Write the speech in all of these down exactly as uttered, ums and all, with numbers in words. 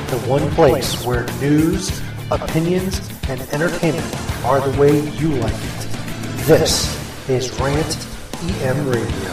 the one place where news, opinions, and entertainment are the way you like it. This is Rant E M Radio.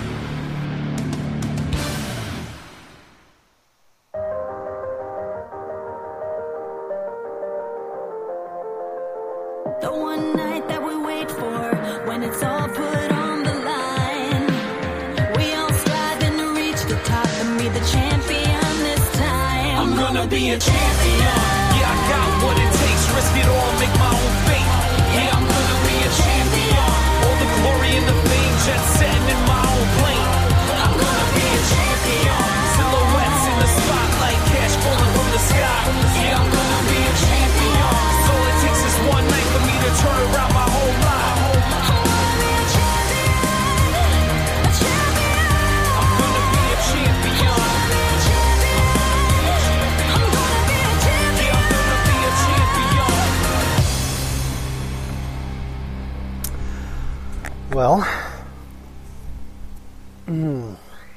The one night that we wait for, when it's all put on the line. We all striving to reach the top and be the champion this time. I'm gonna be a champion. Yeah, I got what it takes, risk it all, make my own fate. Yeah, I'm gonna be a champion. All the glory and the fame, jet setting in my own plane. I'm gonna be a champion. Silhouettes in the spotlight, cash falling from the sky. Yeah, I'm gonna be a champion. All it takes is one night for me to turn around my whole life. I'm gonna be a champion. A champion. I'm gonna be a champion. I'm gonna be a champion. I'm gonna be a champion. Yeah, I'm gonna be a champion. Well, mm.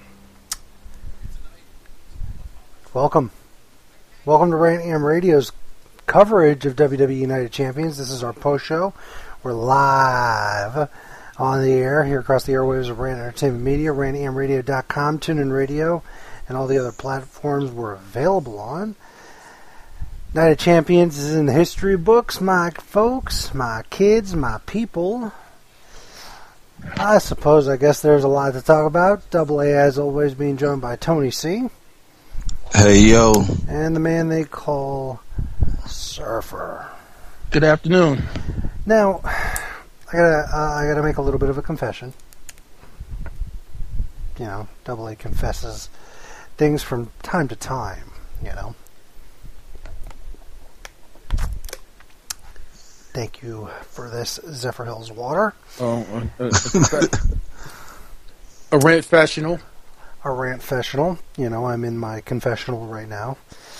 welcome. Welcome to Rant E M Radio's coverage of W W E United Champions. This is our post show. We're live on the air here across the airwaves of Rant Entertainment Media, rant e m radio dot com, TuneIn Radio, and all the other platforms we're available on. United Champions is in the history books, my folks, my kids, my people. I suppose, I guess there's a lot to talk about. Double A, as always, being joined by Tony C. Hey, yo. And the man they call Surfer. Good afternoon. Now, I gotta, uh, I gotta make a little bit of a confession. You know, Double A confesses things from time to time, you know. Thank you for this, Zephyr Hills water. Oh, uh, uh, a rant fashional. A rant fashional. You know, I'm in my confessional right now.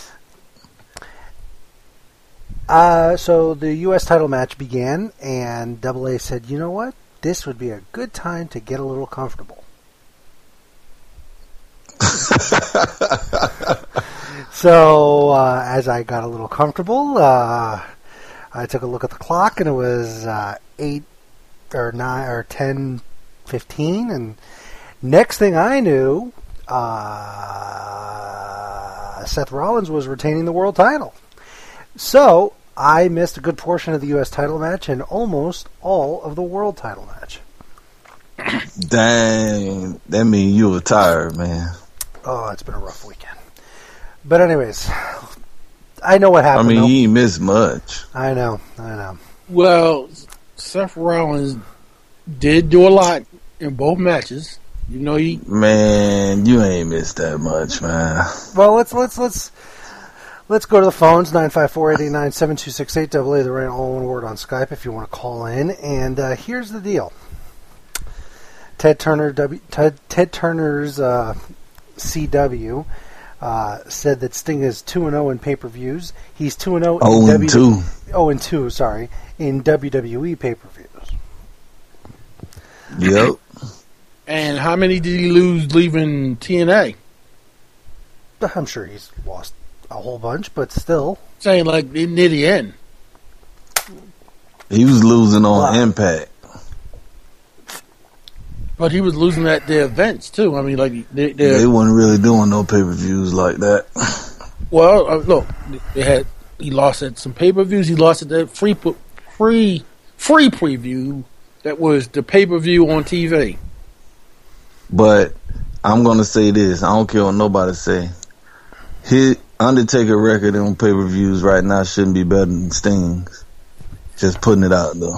Uh, so the U S title match began, and Double A said, you know what? This would be a good time to get a little comfortable. So, uh, as I got a little comfortable, uh, I took a look at the clock, and it was uh, eight or nine or ten fifteen, and next thing I knew, uh, Seth Rollins was retaining the world title. So I missed a good portion of the U S title match and almost all of the world title match. Dang, that means you were tired, man. Oh, it's been a rough weekend. But anyways, I know what happened. I mean, though. you ain't missed much. I know, I know. Well, Seth Rollins did do a lot in both matches. You know, he Man, you ain't missed that much, man. Well, let's let's let's let's go to the phones. nine five four, eight eight nine, seven two six eight, double A, the right, all one word on Skype if you want to call in. And uh, here's the deal. Ted Turner, W, Ted, Ted Turner's uh, C W uh, said that Sting is two and oh in pay-per-views. He's two and oh in Oh, and W- two. oh and two, sorry, in W W E pay-per-views. Yep. and how many did he lose leaving T N A? I'm sure he's lost a whole bunch, but still. Saying like near the end. He was losing on Wow. Impact. But he was losing at the events too. I mean, like they, They they wasn't really doing no pay-per-views like that. well, uh, look, they had he lost at some pay per views. He lost at that free pu- free free preview that was the pay per view on T V. But I'm going to say this. I don't care what nobody say. His Undertaker record on pay-per-views right now shouldn't be better than Sting's. Just putting it out, though.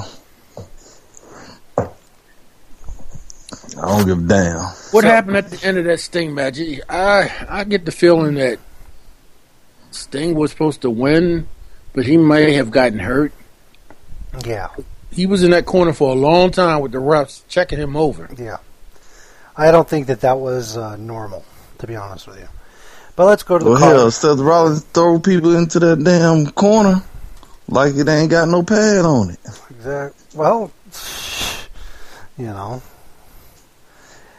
I don't give a damn. What happened at the end of that Sting match? I I get the feeling that Sting was supposed to win, but he may have gotten hurt. Yeah, He was in that corner for a long time with the refs checking him over. yeah. I don't think that that was uh, normal, to be honest with you. But let's go to the Well, call. hell, Seth Rollins throw people into that damn corner like it ain't got no pad on it. Exact. Well, you know,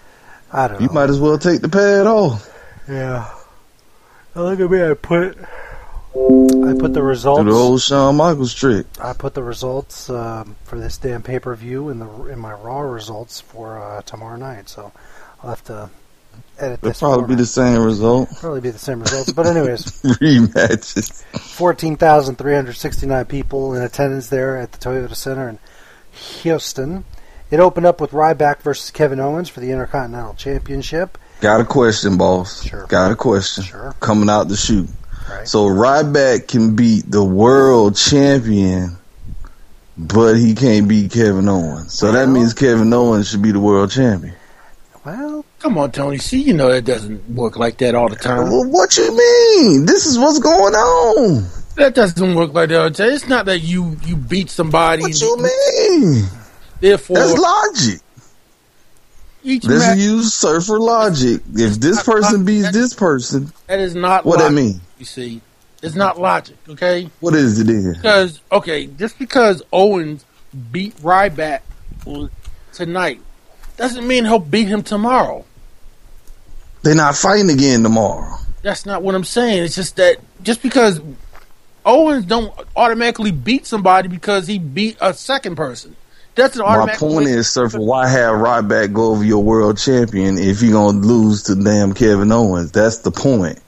I don't You know. might as well take the pad off. Yeah. Now look at me. I put I put the results. Do the old Shawn Michaels trick. I put the results um, for this damn pay per view in the in my Raw results for uh, tomorrow night. So I'll have to edit It'll this. probably be format. the same result. Probably be the same results. But anyways, Rematches. fourteen thousand three hundred sixty-nine people in attendance there at the Toyota Center in Houston. It opened up with Ryback versus Kevin Owens for the Intercontinental Championship. Got a question, boss. Sure. Got a question. Sure. Coming out the chute. Right. So Ryback can beat the world champion, but he can't beat Kevin Owens. So that Well- means Kevin Owens should be the world champion. Well, Come on, Tony. See, you know that doesn't work like that all the time. Well, what you mean? This is what's going on. That doesn't work like that all the time. It's not that you, you beat somebody. What you mean? Therefore, That's logic. each Let's match, use surfer logic. If this person beats this person, that is not what logic, that mean? you see. It's not logic, okay? What is it then? Because, okay, just because Owens beat Ryback tonight doesn't mean he'll beat him tomorrow. They're not fighting again tomorrow. That's not what I'm saying. It's just that just because Owens don't automatically beat somebody because he beat a second person. That's an My automatic. point is, surfer, why have Ryback go over your world champion if you're going to lose to damn Kevin Owens? That's the point.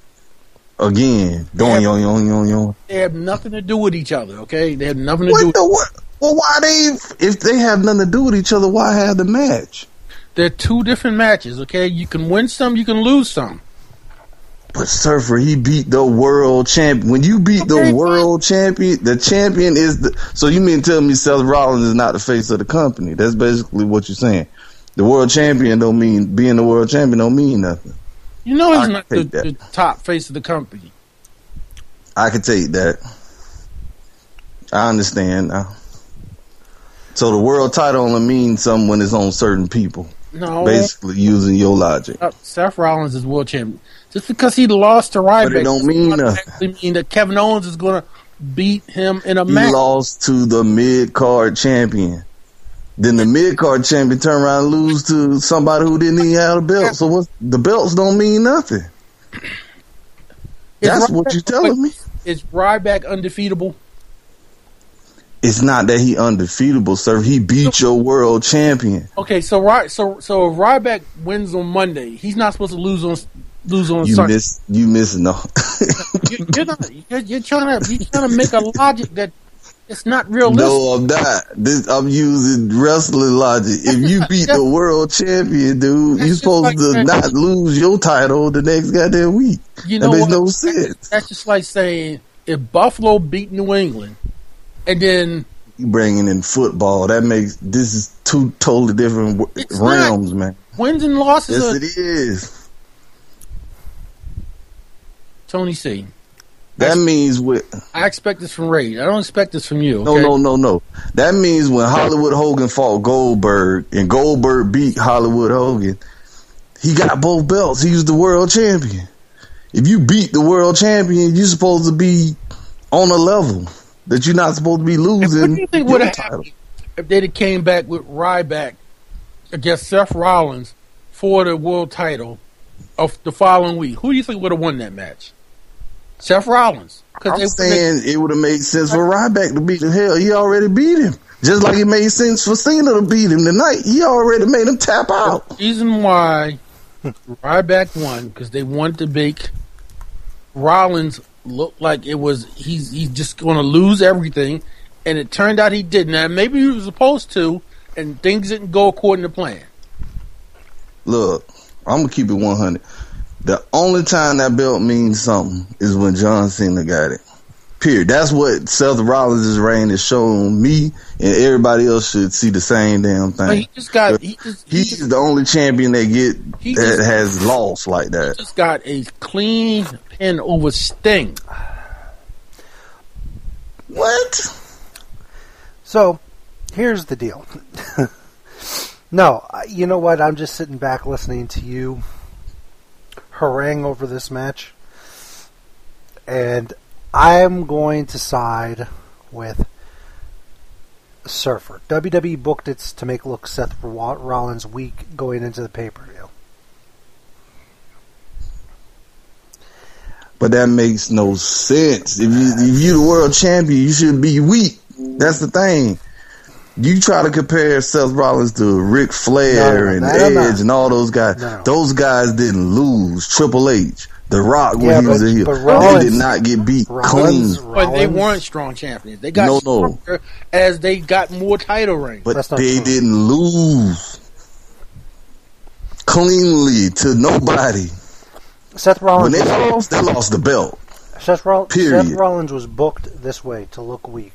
Again, don yon yon yon yon. They have nothing to do with each other, okay? They have nothing to do What with the what? Well, why they? If they have nothing to do with each other, why have the match? They're two different matches, okay? You can win some, you can lose some. But surfer, he beat the world champion. When you beat Okay, the world champion, the champion is the. So you mean tell me Seth Rollins is not the face of the company? That's basically what you're saying. The world champion don't mean being the world champion don't mean nothing. You know I he's can not the, take that. the top face of the company. I can take that. I understand now. So the world title only means something when it's on certain people. No. Basically, using your logic. Uh, Seth Rollins is world champion. Just because he lost to Ryback But it don't mean doesn't nothing. automatically mean that Kevin Owens is going to beat him in a He match. lost to the mid card champion. Then the mid card champion turn around and lose to somebody who didn't even have a belt. So what? The belts don't mean nothing. Is That's what Ryback- you're telling me. Is Ryback undefeatable? It's not that he undefeatable, sir. He beat your world champion. Okay, so Ry- so so if Ryback wins on Monday, he's not supposed to lose on lose on You Sunday. miss. You miss no. You, you're not. You're, you're trying to. You're trying to make a logic that it's not realistic. No, I'm not. This, I'm using wrestling logic. If you beat the world champion, dude, That's you're just supposed like to that. not lose your title the next goddamn week. You That know makes what? no sense. That's just like saying if Buffalo beat New England, and then You bringing in football. That makes this is two totally different w- It's realms, man. wins and losses Yes, are it is. Tony C. That means with I expect this from Ray. I don't expect this from you. no, Okay? no, no, no. That means when Hollywood Hogan fought Goldberg and Goldberg beat Hollywood Hogan, he got both belts. He was the world champion. If you beat the world champion, you're supposed to be on a level that you're not supposed to be And losing. what do you think your would have title. happened if they'd have came back with Ryback against Seth Rollins for the world title of the following week? Who do you think would have won that match? Seth Rollins. I'm they, saying it would have made sense for Ryback to beat him. Hell, he already beat him. Just like it made sense for Cena to beat him tonight. He already made him tap out. the reason why Ryback won because they wanted to make Rollins look like it was he's he's just going to lose everything, and it turned out he didn't. Now maybe he was supposed to, and things didn't go according to plan. Look, I'm gonna keep it one hundred. The only time that belt means something is when John Cena got it. Period. That's what Seth Rollins' reign has shown me, and everybody else should see the same damn But thing. he just got he just he He's just, the only champion that get He that just- has lost like that. just got a clean pin over Sting. What? So, here's the deal. No, I- you know what? I'm just sitting back listening to you harangue over this match, and I'm going to side with Surfer. W W E booked it to make look Seth Rollins weak going into the pay-per-view. But but that makes no sense. If you if you the world champion, you should be weak. That's the thing. You try to compare Seth Rollins to Ric Flair No, and no, no, Edge no. and all those guys. No. Those guys didn't lose. Triple H, The Rock, when Yeah, he was but- a heel, but they Rollins- did not get beat Rollins- clean. But they Rollins- weren't strong champions. They got No, no. stronger as they got more title reigns. But That's not they true. didn't lose cleanly to nobody. Seth When Rollins. they lost, they lost the belt. Seth, Roll- Period. Seth Rollins was booked this way to look weak.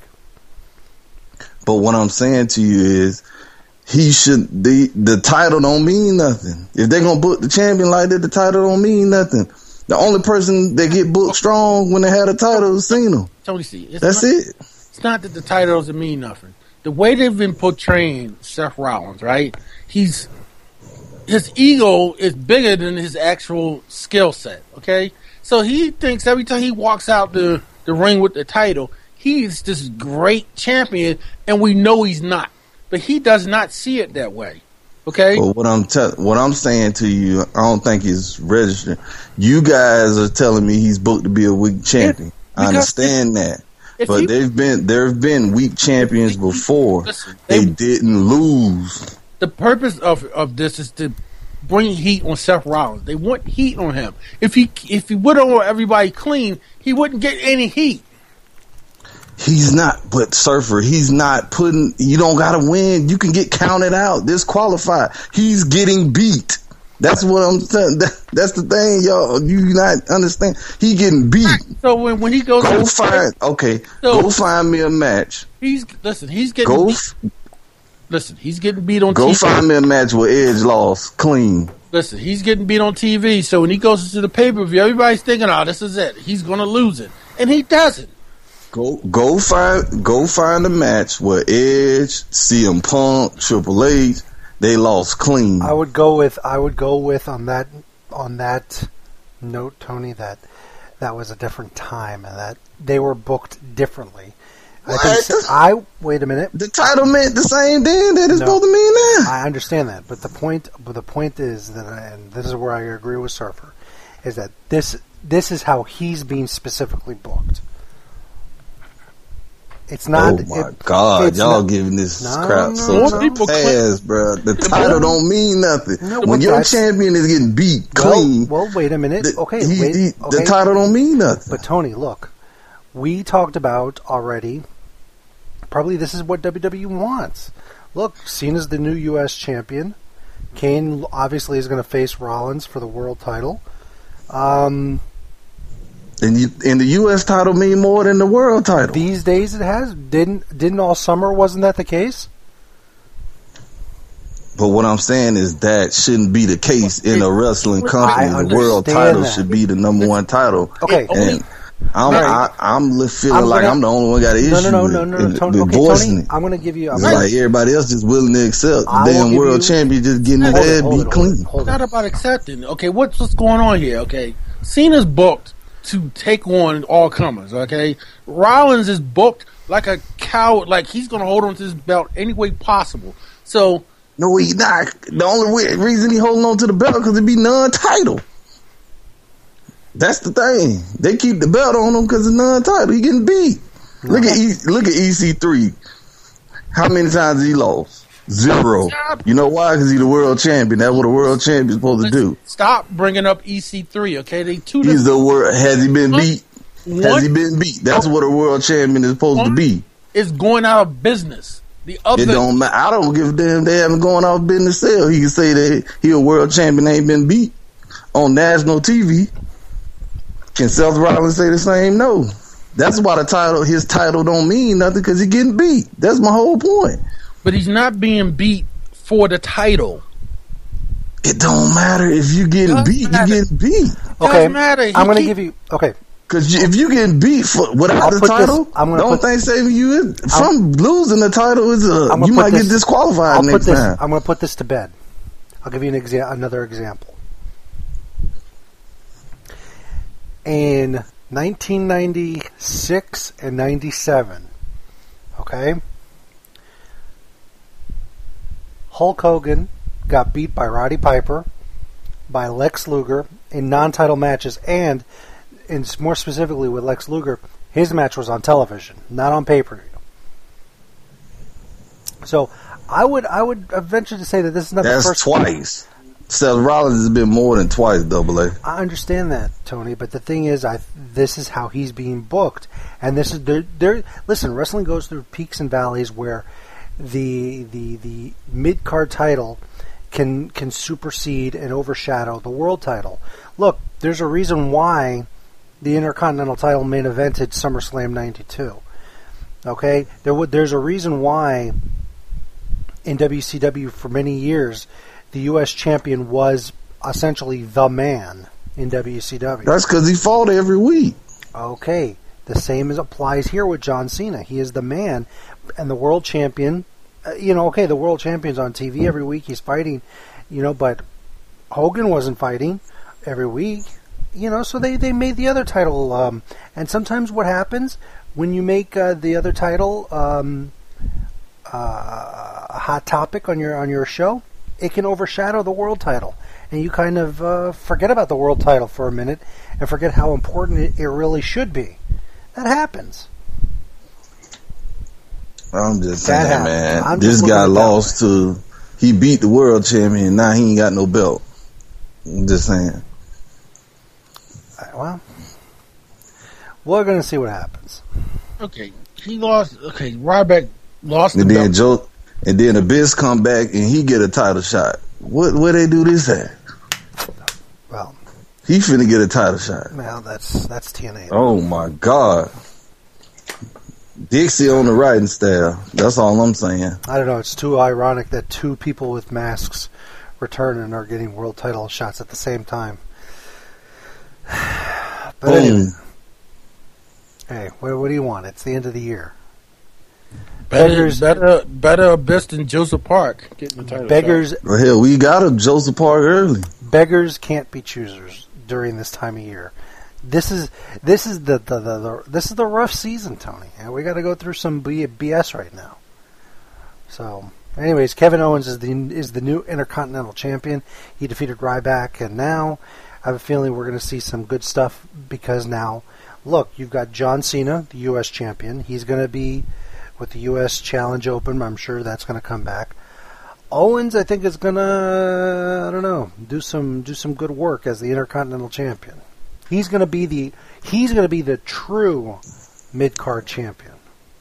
But what I'm saying to you is, he should the the title don't mean nothing. If they're gonna book the champion like that, the title don't mean nothing. The only person that get booked strong when they had a title is Cena. Tony C. It's That's not, it. It's not that the title doesn't mean nothing. The way they've been portraying Seth Rollins, right? He's his ego is bigger than his actual skill set. Okay, so he thinks every time he walks out the the ring with the title, he's this great champion, and we know he's not. But he does not see it that way. Okay, But what I'm tell what I'm saying to you, I don't think is registered. You guys are telling me he's booked to be a weak champion. I because understand that. if But he- they've been there have been weak champions before. Listen, They they- didn't lose. the purpose of of this is to bring heat on Seth Rollins. They want heat on him. If he if he would have want everybody clean, he wouldn't get any heat. He's not, but Surfer, he's not putting, you don't gotta win. You can get counted out, disqualified. He's getting beat. That's what I'm saying. That, that's the thing, y'all. You not understand. He getting beat. So when, when he goes, Go to find, okay, So- go find me a match. he's listen. He's getting Go, beat. f- Listen, he's getting beat on go T V. find me a match where Edge lost clean. Listen, he's getting beat on T V. So when he goes into the pay per view, everybody's thinking, "Oh, this is it. He's going to lose it," and he doesn't. Go, go find, go find a match where Edge, C M Punk, Triple H, they lost clean. I would go with I would go with on that on that note, Tony, that that was a different time and that they were booked differently. I think What? s- I wait a minute. The title meant the same then that it's No. supposed to mean now. I understand that, but the point but the point is that, and this is where I agree with Surfer, is that this this is how he's being specifically booked. It's not. Oh my it- God, it's y'all not- giving this No, crap no, so no. People fast, bro. The title don't mean nothing. No, when but your that's- champion is getting beat Well, clean, well, wait a minute. the, Okay, he- wait. he- okay. the title don't mean nothing. But Tony, look, we talked about already. Probably this is what W W E wants. Look, Cena's the new U S champion. Kane obviously is going to face Rollins for the world title. Um, and, you, and the U S title mean more than the world title. these days it has. Didn't didn't all summer? Wasn't that the case? But what I'm saying is that shouldn't be the case in a wrestling I company. The world understand title that. should be the number one title. Okay. And I'm Right. I, I'm li- feeling I'm like gonna- I'm the only one got an issue No, no, no, with, no, no, with- no, Tony. with Okay, voicing Tony, it. I'm going to give you. I'm It's gonna- like everybody else just willing to accept. I The will damn give world you- champion just getting Hold his it, head hold beat it, hold clean. it, hold It's it. not about accepting. Okay, what's what's going on here? Okay, Cena's booked to take on all comers. Okay, Rollins is booked like a coward. Like he's going to hold on to this belt any way possible. So No, he not. The only way, reason he holding on to the belt because it be non-title. That's the thing. They keep the belt on him because it's non-title. He getting beat. Look at e, look at E C three. How many times he lost? Zero. You know why? Because he's the world champion. That's what a world champion is supposed to do. stop bringing up E C three. Okay, they two. He's the world. Has he been beat? Has One he been beat? That's what a world champion is supposed to be. is going out of business. The other It don't matter. I don't give a damn. They haven't gone off business sale. He can say that he a world champion ain't been beat on national T V. Can Seth Rollins say the same? No. That's why the title, his title, don't mean nothing because he getting beat. That's my whole point. but he's not being beat for the title. It don't matter if you getting Doesn't beat. matter. You getting beat. Okay, Doesn't matter. He I'm going to keep- give you. Okay, Because if you getting beat for without I'll the put this- title, I'm the gonna only put- thing saving you is from losing the title is uh, I'm gonna you put might this- get disqualified I'll next put this. time. I'm going to put this to bed. I'll give you an exa- another example. In nineteen ninety-six and ninety-seven, okay, Hulk Hogan got beat by Roddy Piper, by Lex Luger in non-title matches, and and more specifically with Lex Luger, his match was on television, not on pay-per-view. So I would I would venture to say that this is not That's the first twice. Seth Rollins has been more than twice Double A. I understand that, Tony, but the thing is, I this is how he's being booked, and this is there. there listen, wrestling goes through peaks and valleys where the the the mid card title can can supersede and overshadow the world title. Look, there's a reason why the Intercontinental title main evented SummerSlam ninety-two. Okay, there would there's a reason why in W C W for many years the U S champion was essentially the man in W C W. That's because he fought every week. Okay, the same as applies here with John Cena. He is the man, and the world champion. Uh, you know, okay, the world champion's on T V every week. He's fighting, you know, but Hogan wasn't fighting every week. You know, so they, they made the other title. Um, and sometimes what happens when you make uh, the other title um, uh, a hot topic on your on your show, it can overshadow the world title, and you kind of uh, forget about the world title for a minute and forget how important it, it really should be. That happens. I'm just That saying, happens. man. I'm This just looking guy at it that lost to. He beat the world champion. Now he ain't got no belt. I'm just saying. Well, we're going to see what happens. Okay, he lost. Okay, Ryback lost the And then belt. Joe, and then Abyss come back and he get a title shot. What where they do this at? Well, He finna get a title shot. well, that's that's T N A. Oh my God. Dixie on the writing staff. That's all I'm saying. I don't know. It's too ironic that two people with masks return and are getting world title shots at the same time. But Boom. anyway, hey, what, what do you want? It's the end of the year. Better, Beggars- better, better Abyss than Joseph Park getting the title. Beggars, Well, hell, we got a Joseph Park early. beggars can't be choosers during this time of year. This is this is the, the, the, the this is the rough season, Tony, and we got to go through some B S right now. So, anyways, Kevin Owens is the is the new Intercontinental Champion. He defeated Ryback, and now I have a feeling we're going to see some good stuff because now, look, you've got John Cena, the U S Champion. He's going to be with the U S Challenge Open. I'm sure that's going to come back. Owens, I think, is going to I don't know do some do some good work as the Intercontinental Champion. He's going to be the he's going to be the true mid card champion.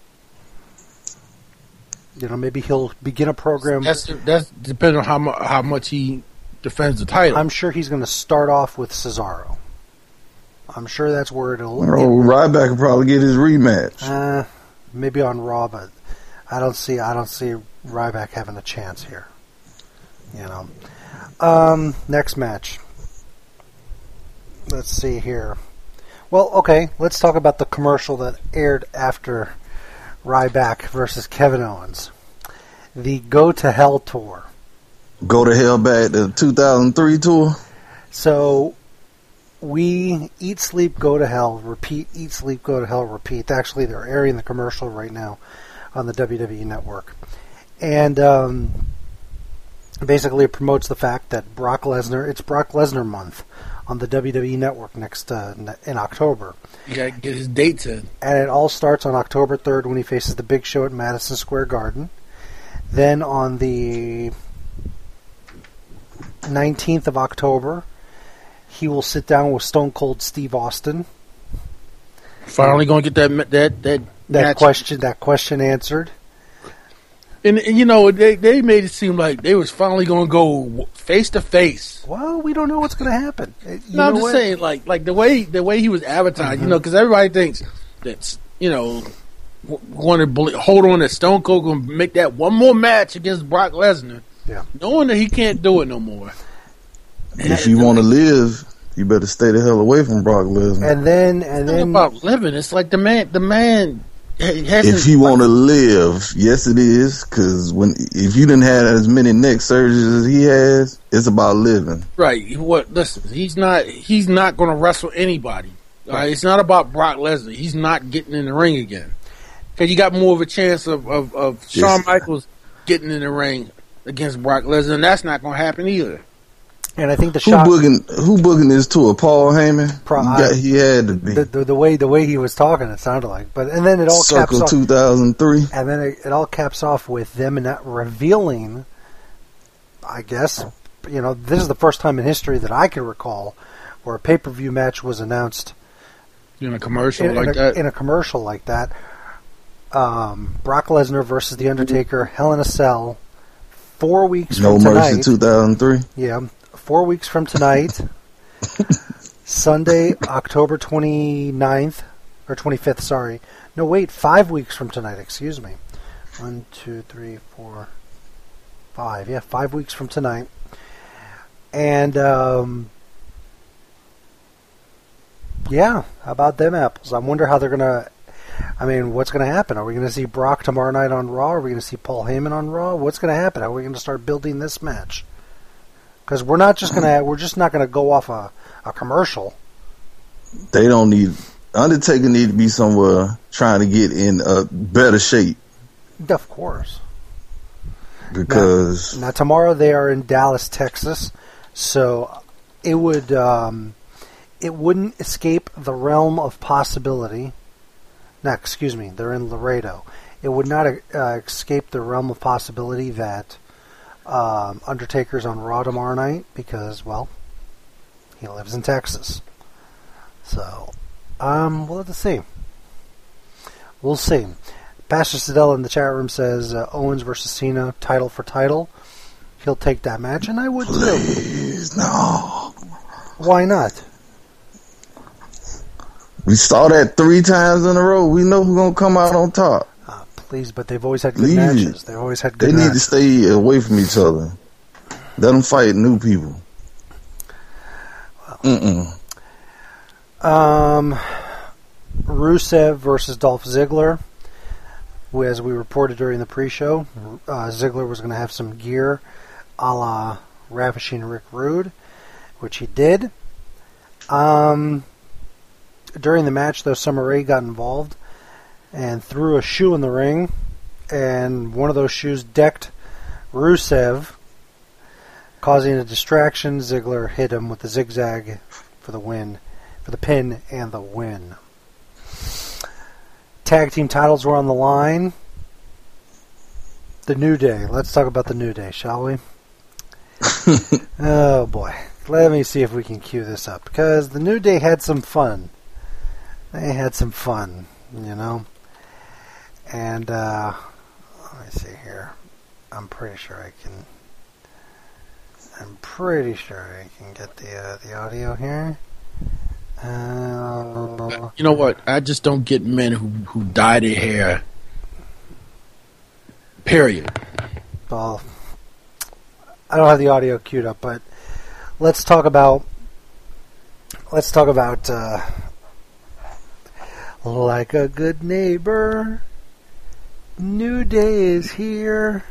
You know, maybe he'll begin a program. That's that's depending on how mu- how much he defends the title. I'm sure he's going to start off with Cesaro. I'm sure that's where it'll. Oh, Ryback will probably get his rematch. Uh, maybe on Raw, but I don't see I don't see Ryback having a chance here. You know. Um, next match. Let's see here. Well, okay, let's talk about the commercial that aired after Ryback versus Kevin Owens. The Go to Hell tour. Go to hell back to two thousand three tour. So we eat, sleep, go to hell, repeat, eat, sleep, go to hell, repeat. Actually, they're airing the commercial right now on the W W E Network. And um, basically it promotes the fact that Brock Lesnar, it's Brock Lesnar month on the W W E Network next uh, in October. You gotta get his dates in. And it all starts on October third when he faces the Big Show at Madison Square Garden. Then on the nineteenth of October, he will sit down with Stone Cold Steve Austin. Finally, gonna get that ma- that that That match. question, that question answered. And, and you know they they made it seem like they was finally gonna go face to face. Well, we don't know what's going to happen. Uh, You No, I'm know just what? saying, like like the way the way he was advertised, you know, because everybody thinks that's you know want to bel hold on that Stone Cold gonna make that one more match against Brock Lesnar, Yeah. knowing that he can't do it no more. If you want to live, you better stay the hell away from Brock Lesnar. And then, and It's not then, about living. It's like the man, the man ha- hasn't. If you want to live, yes, it is. Because when if you didn't have as many neck surgeries as he has, it's about living. right, what? Listen, he's not. He's not going to wrestle anybody. All right, it's not about Brock Lesnar. He's not getting in the ring again because you got more of a chance of of, of Shawn Yes. Michaels getting in the ring against Brock Lesnar, and that's not going to happen either. And I think the Who shot booking? Who booking this tour? Paul Heyman. Pro- he, got, he had to be the, the the way the way he was talking, it sounded like. But and then it all Circle caps off, two thousand three. and then it, it all caps off with them not revealing. I guess you know this is the first time in history that I can recall where a pay per view match was announced In a commercial in, like in a, that. in a commercial like that. Um, Brock Lesnar versus The Undertaker, Hell in a Cell, four weeks No from Mercy tonight. two thousand three. Yeah, four weeks from tonight, Sunday, October twenty-ninth, or twenty-fifth, sorry. No, wait, five weeks from tonight, excuse me. One, two, three, four, five. Yeah, five weeks from tonight. And, um, yeah, how about them apples? I wonder how they're going to, I mean, what's going to happen? Are we going to see Brock tomorrow night on Raw? Are we going to see Paul Heyman on Raw? What's going to happen? How are we going to start building this match? Because we're not just going to, we're just not going to go off a, a commercial. They don't need Undertaker need to be somewhere trying to get in a better shape Of course. because Now, tomorrow they are in Dallas, Texas, so it would um, it wouldn't escape the realm of possibility. No, excuse me, they're in Laredo. It would not uh, escape the realm of possibility that um, Undertaker's on Raw tomorrow night because, well, he lives in Texas. So, um, we'll have to see. We'll see. Pastor Sidell in the chat room says uh, Owens versus Cena, title for title. He'll take that match, and I would too. please, no. Why not? We saw that three times in a row. We know who's gonna come out on top. Uh, please, but they've always had good Leave matches. it. They've always had good They need to matches. stay away from each other. Let them fight new people. Mm-mm. Um, Rusev versus Dolph Ziggler. Who, as we reported during the pre-show, uh, Ziggler was going to have some gear a la Ravishing Rick Rude, which he did. Um, during the match, though, Summer Rae got involved and threw a shoe in the ring, and one of those shoes decked Rusev, causing a distraction. Ziggler hit him with the zigzag for the win, for the pin and the win. Tag team titles were on the line. The New Day. Let's talk about the New Day, shall we? Oh boy. Let me see if we can cue this up. Because the New Day had some fun. They had some fun, you know. And, uh, let me see here. I'm pretty sure I can... I'm pretty sure I can get the, uh, the audio here. Uh, You know what? I just don't get men who, who dye their hair. Period. well, I don't have the audio queued up, but let's talk about let's talk about uh, like a good neighbor. New Day is here.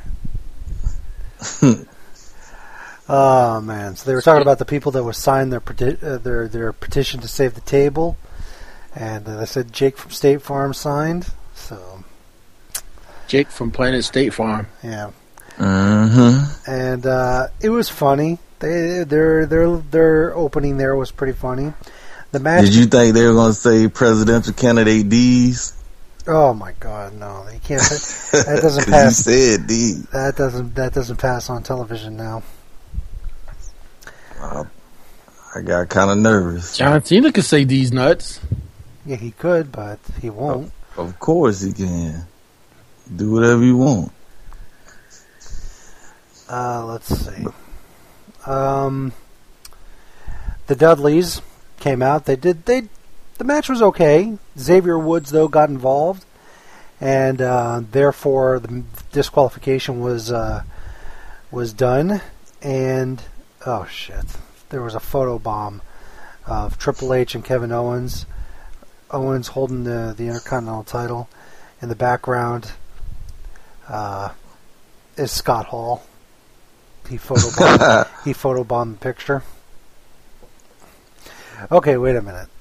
Oh man! So they were talking about the people that would sign their peti- uh, their their petition to save the table, and uh, they said Jake from State Farm signed. So Jake from Planet State Farm. yeah. Mm-hmm. And uh, it was funny. They their their their opening there was pretty funny. The match. Did you think they were going to say presidential candidate D's? Oh my God, no! They can't. That doesn't 'Cause pass. You said D's. That doesn't that doesn't pass on television now. I, I got kind of nervous. John Cena could say these nuts. Yeah, he could, but he won't. Of course he can. Do whatever you want. Uh, let's see. Um, the Dudleys came out. They did. They the match was okay. Xavier Woods though got involved, and uh, therefore the disqualification was uh, was done. And oh shit, there was a photo bomb of Triple H and Kevin Owens. Owens holding the the Intercontinental title. In the background uh, is Scott Hall. He photobombed, he photobombed the picture. Okay, wait a minute.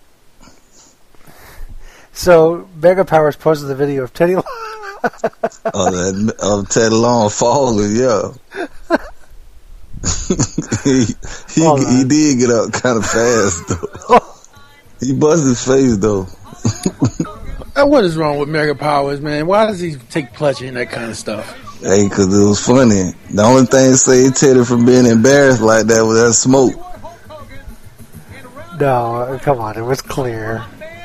So, Mega Powers posted the video of Teddy Long. Oh, that, of Ted Long falling, yeah. he he, Hold he on. did get up kind of fast though. He busted his face though. Uh, What is wrong with Mega Powers, man? Why does he take pleasure in that kind of stuff? Hey, cause it was funny. The only thing saved Teddy from being embarrassed like that was that smoke. No, come on, it was clear.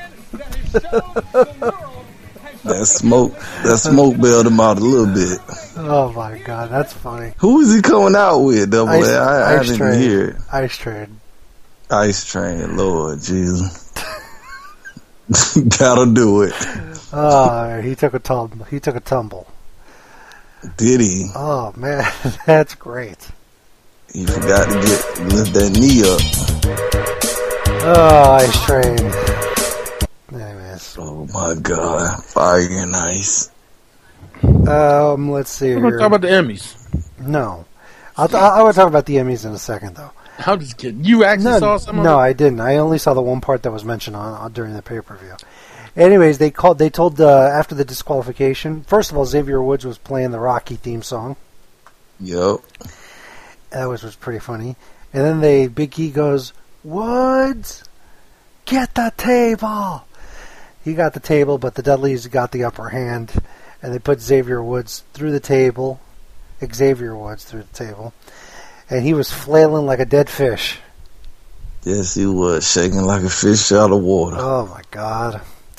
That smoke, that smoke bailed him out a little bit. Oh my god, that's funny. Who is he coming out with? Double Ice, A? I, I Ice didn't Train. hear it. Ice Train. Ice Train, Lord Jesus. That'll do it. Oh, he took a tumble. He took a tumble. Did he? Oh man, that's great. He forgot to get lift that knee up. Oh, Ice Train. Anyways, Oh my God! Fire and ice. um, let's see We're going to here. talk about the Emmys. No, I'll t- I will talk about the Emmys in a second, though. I'm just kidding. You actually No, saw some of no, it? I didn't. I only saw the one part that was mentioned on, on during the pay per view. Anyways, they called. They told uh, after the disqualification. First of all, Xavier Woods was playing the Rocky theme song. Yep. That was was pretty funny. And then they Big E goes, "Woods, get the table." He got the table, but the Dudleys got the upper hand, and they put Xavier Woods through the table. Xavier Woods through the table, and he was flailing like a dead fish. Yes, he was shaking like a fish out of water. Oh my God.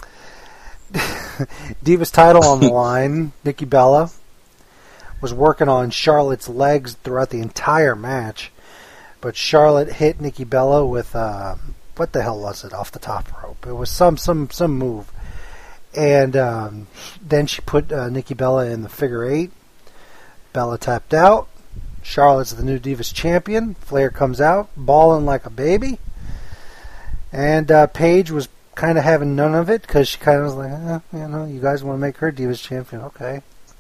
Divas title on the line. Nikki Bella was working on Charlotte's legs throughout the entire match, but Charlotte hit Nikki Bella with uh, what the hell was it off the top rope? It was some some some move, and um, then she put uh, Nikki Bella in the figure eight. Bella tapped out. Charlotte's the new Divas champion. Flair comes out, bawling like a baby. And uh, Paige was kind of having none of it because she kind of was like, eh, you know, you guys want to make her Divas champion, okay.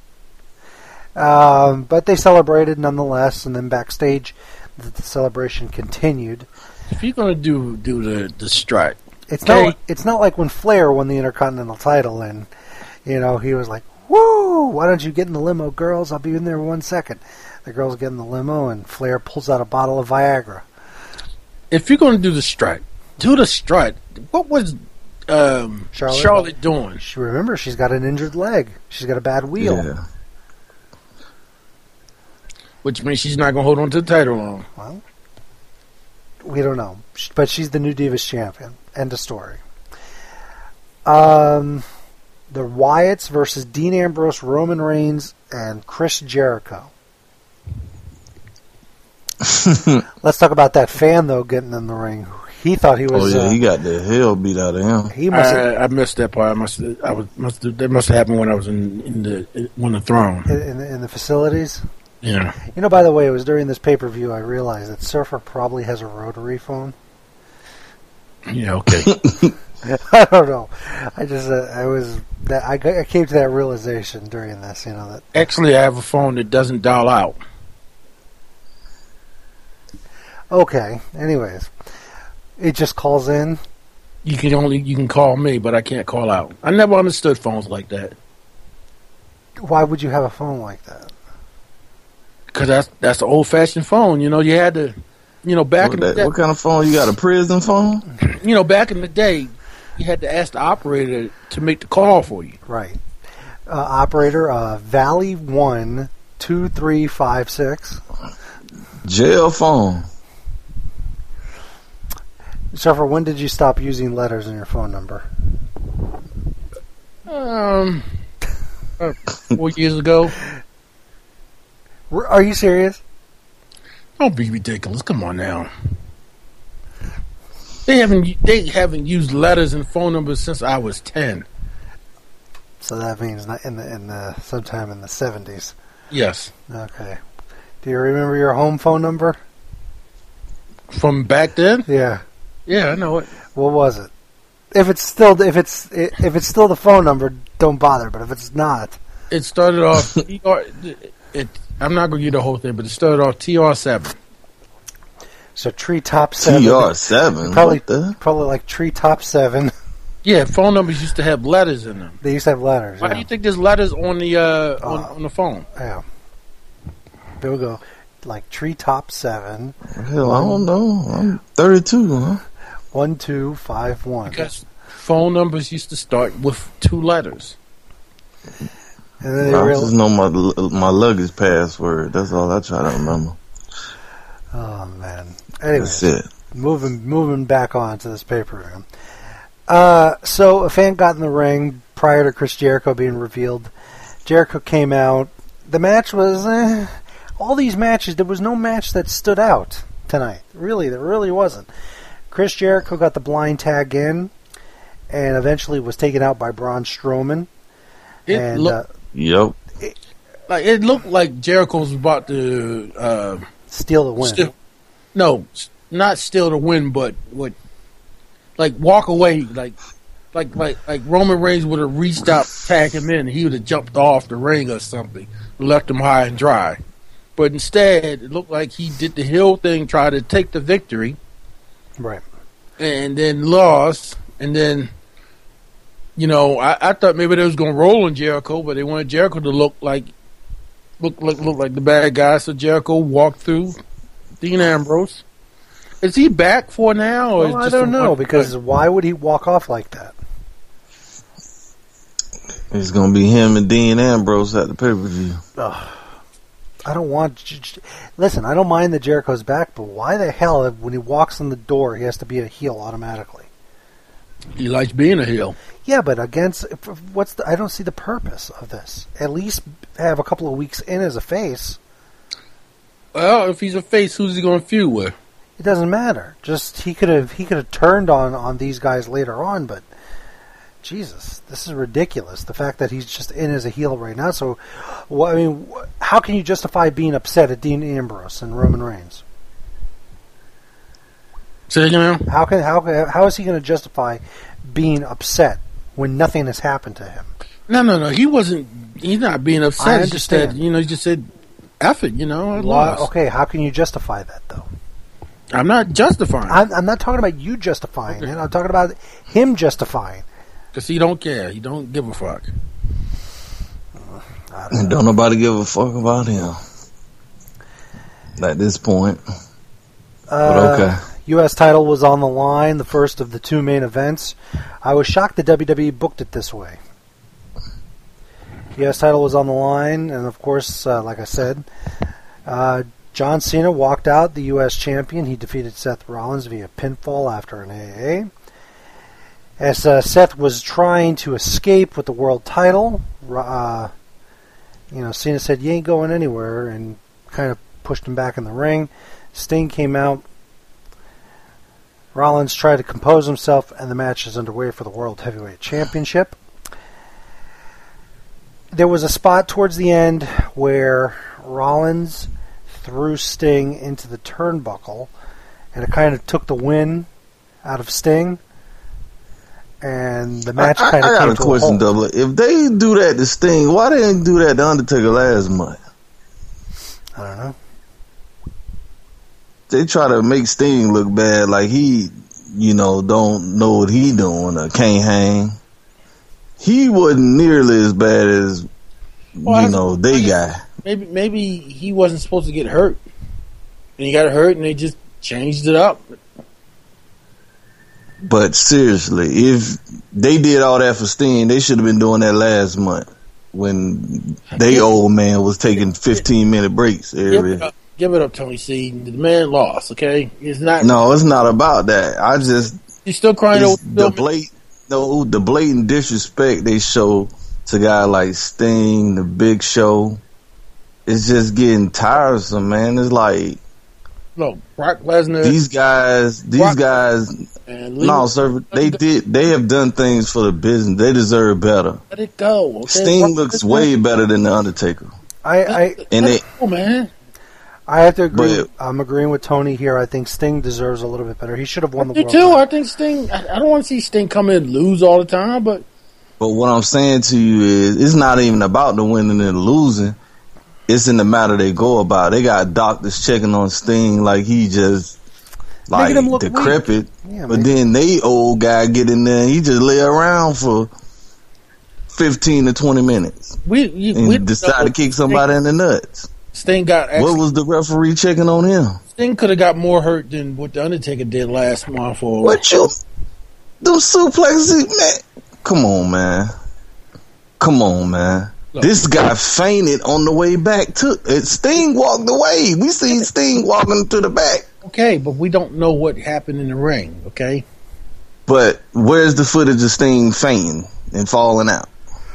Um, but they celebrated nonetheless, and then backstage, the, the celebration continued. If you're going to do do the, the strike, It's Okay. not. It's not like when Flair won the Intercontinental title, and you know he was like, "Woo! Why don't you get in the limo, girls? I'll be in there in one second." The girls get in the limo, and Flair pulls out a bottle of Viagra. if you're going to do the strike, do the strike. What was um, Charlotte? Charlotte, doing? She remember she's got an injured leg. She's got a bad wheel. Yeah. Which means she's not going to hold on to the title long. Well, we don't know, Sh- but she's the new Divas champion. End of story. Um, the Wyatts versus Dean Ambrose, Roman Reigns, and Chris Jericho. Let's talk about that fan though getting in the ring. He thought he Oh was. yeah, uh, he got the hell beat out of him. he must have, I, I missed that part. I must. I was. Must. That must have happened when I was in, in the when the throne. in, in, the, in the facilities. Yeah. You know, by the way, it was during this pay per view I realized that Surfer probably has a rotary phone. Yeah. Okay. I don't know. I just uh, I was that I, I came to that realization during this. You know that. Actually, I have a phone that doesn't dial out. Okay. Anyways, it just calls in. You can only you can call me, but I can't call out. I never understood phones like that Why would you have a phone like that? because that's that's the old fashioned phone. You know, you had to, you know, back What, in the that, day, what kind of phone? You got a prison phone? you know, back in the day, you had to ask the operator to make the call for you. Right. Uh, operator, uh, Valley one two three five six. Jail phone. Surfer, when did you stop using letters in your phone number? Um, uh, four years ago. R- Are you serious? Don't be ridiculous. Come on now. They haven't they haven't used letters and phone numbers since I was ten. So that means not in the in the sometime in the seventies. Yes, Okay. Do you remember your home phone number? from back then. Yeah. Yeah, I know it. What was it? If it's still if it's if it's still the phone number, don't bother. But if it's not, It started off. T R, it, I'm not going to give you the whole thing, but it started off T R seven. so Treetop Seven. T R seven. Probably What the? probably like Treetop Seven. Yeah, phone numbers used to have letters in them. They used to have letters. Why Yeah. do you think there's letters on the uh, on, Uh, on the phone? yeah. There we go. like Treetop Seven. Hell, I don't know. I'm thirty-two, huh? One two five one. Because phone numbers used to start with two letters. And then they I real- just know my my luggage password. That's all I try to remember. Oh man. Anyway, That's it. moving moving back on to this pay-per-view. Uh, so a fan got in the ring prior to Chris Jericho being revealed. Jericho came out. The match was eh, all these matches. There was no match that stood out tonight. Really, there really wasn't. Chris Jericho got the blind tag in, and eventually was taken out by Braun Strowman. It and looked uh, Yep. like it looked like Jericho was about to uh, steal the win. steal, no, s- not steal the win, but what, like walk away, like like like like Roman Reigns would have reached out, tagged him in, and he would have jumped off the ring or something, left him high and dry. But instead, it looked like he did the heel thing, tried to take the victory, Right. and then lost, and then. You know, I, I thought maybe they was gonna roll on Jericho, but they wanted Jericho to look like look look look like the bad guy. So Jericho walked through Dean Ambrose. Is he back for now? Or Well, is I just don't a know one- because why would he walk off like that? It's gonna be him and Dean Ambrose at the pay per view. I don't want. J- J- Listen, I don't mind that Jericho's back, but why the hell, when he walks in the door, he has to be a heel automatically? he likes being a heel. Yeah, but against if- if- what's the? I don't see the purpose of this. At least have a couple of weeks in as a face. Well, if he's a face, who's he going to feud with? It doesn't matter. Just he could have he could have turned on on these guys later on, but Jesus, this is ridiculous. The fact that he's just in as a heel right now. So, wh- I mean, wh- how can you justify being upset at Dean Ambrose and Roman Reigns? Say again? How can how how is he going to justify being upset when nothing has happened to him? No, no, no. He wasn't. He's not being upset. I He just said, understand. you know, he just said, "F it," you know. I Why- lost. okay, how can you justify that though? I'm not justifying I'm, I'm not talking about you justifying Okay. it. I'm talking about him justifying. because he don't care. He don't give a fuck. And don't nobody give a fuck about him at this point. But Uh, okay. U S title was on the line, the first of the two main events. I was shocked that W W E booked it this way. U S title was on the line, and of course, uh, like I said, uh, John Cena walked out the U S champion. He defeated Seth Rollins via pinfall after an A A. As uh, Seth was trying to escape with the world title, uh, you know, Cena said, "You ain't going anywhere," and kind of pushed him back in the ring. Sting came out. Rollins tried to compose himself, and the match is underway for the World Heavyweight Championship. There was a spot towards the end where Rollins threw Sting into the turnbuckle, and it kind of took the win out of Sting, and the match I, I, kind of I came got a to a question, halt. Double. If they do that to Sting, why they didn't do that to Undertaker last month? I don't know. They try to make Sting look bad, like he, you know, don't know what he doing or can't hang. He wasn't nearly as bad as, Well, you that's- know, they guy. Maybe maybe he wasn't supposed to get hurt, and he got hurt, and they just changed it up. But seriously, if they did all that for Sting, they should have been doing that last month when they old man was taking fifteen minute breaks Give every. it up, give it up, Tony C. The man lost. Okay, it's not. No, it's not about that. I just He's still crying over it's the blatant, no, the blatant disrespect they show to guys like Sting, the Big Show. It's just getting tiresome, man. It's like No, Brock Lesnar these guys, these Brock- guys. and Lee- No, sir, they did. They have done things for the business. They deserve better. Let it go. Okay? Sting Brock looks Lesnar- way better than the Undertaker, I, I, and Let they. it go, man. I have to agree. But- I'm agreeing with Tony here. I think Sting deserves a little bit better. He should have won the Me world too. title. I think Sting. I, I don't want to see Sting come in and lose all the time, but But what I'm saying to you is, it's not even about the winning and the losing. It's in the matter they go about. They got doctors checking on Sting like he just like Making him look decrepit. Yeah, but man. then they old guy get in there and he just lay around for fifteen to twenty minutes we you, and we decide to kick somebody in the nuts. Sting got actually, What was the referee checking on him? Sting could have got more hurt than what the Undertaker did last month. For What you? Them suplexes, man. Come on, man. Come on, man. Look. This guy fainted on the way back. To it. Sting walked away. We seen Sting walking to the back. Okay, but we don't know what happened in the ring. Okay, But where's the footage of Sting fainting and falling out?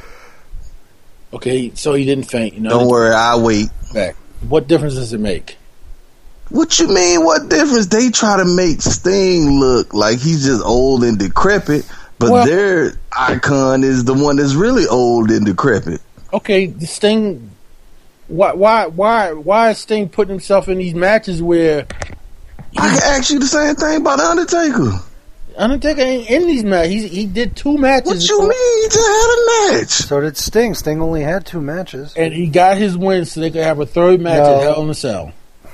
okay, so he didn't faint. You know, Don't worry, I'll wait. back. What difference does it make? What you mean? What difference? They try to make Sting look like he's just old and decrepit, but Well- their icon is the one that's really old and decrepit. Okay, the Sting. Why? Why? Why? Why is Sting putting himself in these matches where I can ask you the same thing about the Undertaker. Undertaker ain't in these matches? He he did two matches. What you mean? He just had a match. So did Sting. Sting only had two matches. And he got his win so they could have a third match No. at Hell in a Cell.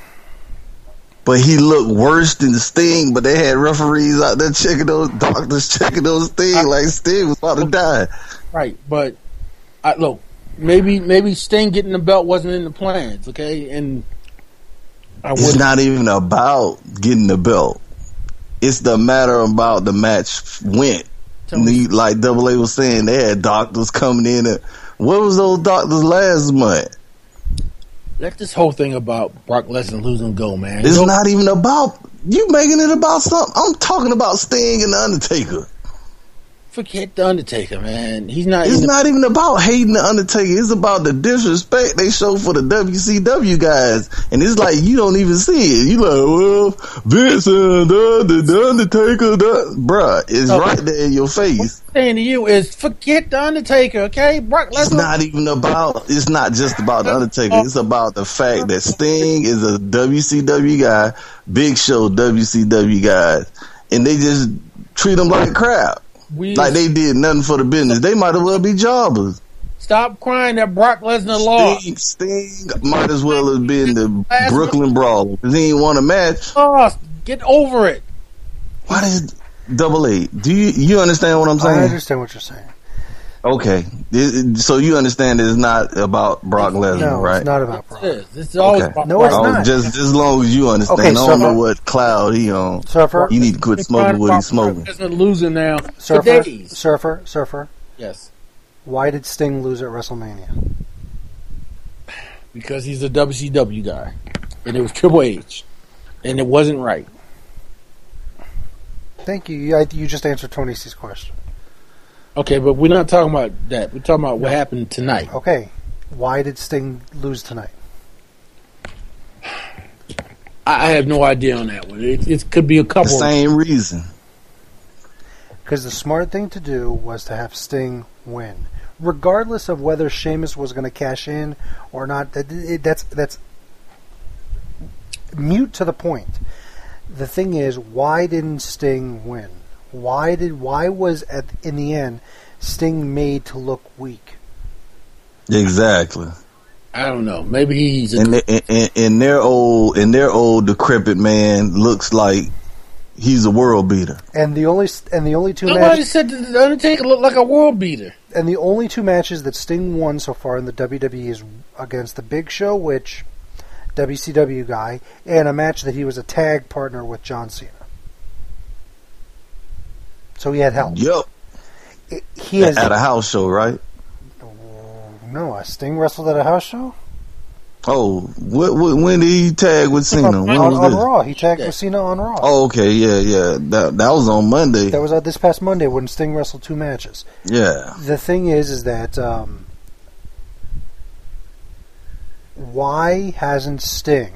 But he looked worse than Sting. But they had referees out there checking those doctors checking those Sting I- like Sting was about to die. Right, but I, look, maybe maybe Sting getting the belt wasn't in the plans. Okay, and I It's would not even about getting the belt. It's the matter about the match went. tell me. The- Like Double A was saying, they had doctors coming in. And, what was those doctors last month? Let this whole thing about Brock Lesnar losing go, man. It's No- not even about you making it about something. I'm talking about Sting and the Undertaker. Forget the Undertaker, man. He's not. It's in the, not even about hating the Undertaker. It's about the disrespect they show for the W C W guys. And it's like you don't even see it. You like, well, Vince and the, the, the Undertaker, the, bruh, it's No. right there in your face. saying to you is forget the Undertaker, okay? Brock It's Lesnar. not even about, it's not just about the Undertaker. It's about the fact that Sting is a W C W guy, Big Show W C W guys, and they just treat them like crap. We Like they did nothing for the business. They might as well be jobbers. stop crying that Brock Lesnar lost. Sting, Sting might as well have been the Last Brooklyn Brawler because he ain't won a match. Lost. Get over it. Why does Double A? Do you you understand what I'm I saying? understand what you're saying. Okay, It- so you understand that it's not about Brock Lesnar, No, right? it's not about Brock. This is. This is always Okay. about No, Brock. it's Oh, not. Just just as long as you understand. Okay, I don't so know for- what cloud he on. Surfer, You need to quit They're smoking crying what about he's smoking. Brock Lesnar losing now for surfer, days. surfer, surfer. Yes, Why did Sting lose at WrestleMania? because he's a W C W guy, and it was Triple H, and it wasn't right. Thank you. You, I, you just answered Tony C's question. Okay, but we're not talking about that. We're talking about what happened tonight. Okay. Why did Sting lose tonight? I, I have no idea on that one. It, it could be a The couple. same reason. Because the smart thing to do was to have Sting win, regardless of whether Sheamus was going to cash in or not. That, it, that's that's mute to the point. The thing is, why didn't Sting win? Why did why was at in the end Sting made to look weak? Exactly. I don't know. Maybe he's a, And, they- and, and their old and their old decrepit man looks like he's a world beater. And the only and the only two nobody matches said that the Undertaker looked like a world beater. and the only two matches that Sting won so far in the W W E is against the Big Show, which W C W guy, and a match that he was a tag partner with John Cena. So he had help. Yep. It- he has At a house show, right? no. A Sting wrestled at a house show Oh, what, what, when did he tag with Cena? on, When on, was on this? Raw. He tagged Yeah. with Cena on Raw. Oh, okay, yeah, yeah. That that was on Monday. That was uh, this past Monday when Sting wrestled two matches. Yeah. The thing is, is that um, why hasn't Sting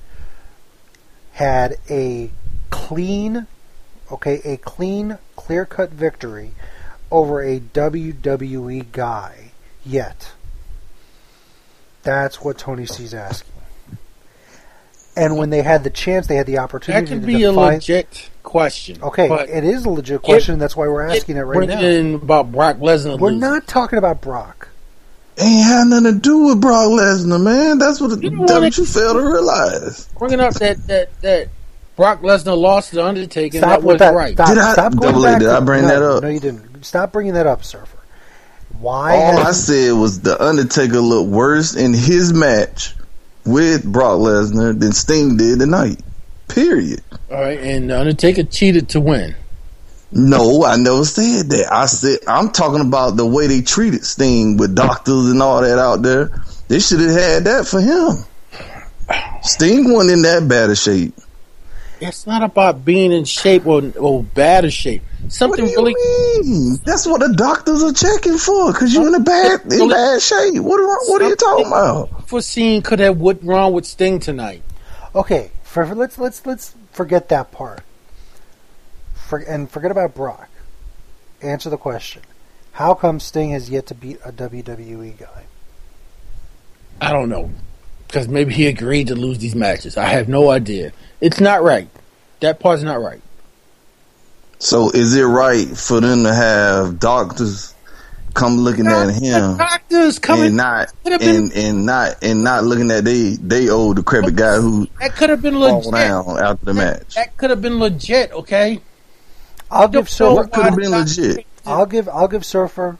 had a clean, okay, a clean, clear-cut victory over a W W E guy yet? That's what Tony C's asking. And when they had the chance, they had the opportunity That could to be a define. legit question. Okay, but it is a legit question. That's why we're asking it right bring now. it in about Brock Lesnar. We're losing. not talking about Brock. Ain't had nothing to do with Brock Lesnar, man. That's what, You that's know what what you fail to realize. bringing up that that that Brock Lesnar lost to the Undertaker. And Stop that with wasn't that. right. Stop, Did I- stop going Double A, back did to- I bring no, that up? No, you didn't. Stop bringing that up, Surfer. Why? All has- I said was the Undertaker looked worse in his match with Brock Lesnar than Sting did tonight. Period. All right, and the Undertaker cheated to win. No, I never said that. I said I'm talking about the way they treated Sting with doctors and all that out there. They should have had that for him. Sting wasn't in that bad of shape. It's not about being in shape or, or bad of shape. Something What do you really. mean? That's what the doctors are checking for, because you're in a bad in bad shape. What are, what are you talking about? Foreseen could have went wrong with Sting tonight. Okay, for, for- let's let's let's forget that part. For, and forget about Brock. Answer the question: how come Sting has yet to beat a W W E guy? I don't know. Because maybe he agreed to lose these matches. I have no idea. It's not right. That part's not right. So is it right for them to have doctors come looking at him Doctors coming. and not Could have been- and, and not and not looking at they they old decrepit guy who That could have been fall legit. down after the match? That could have been legit, okay? I'll give Don't Surfer. know What could have why been the legit? doctor- I'll give I'll give Surfer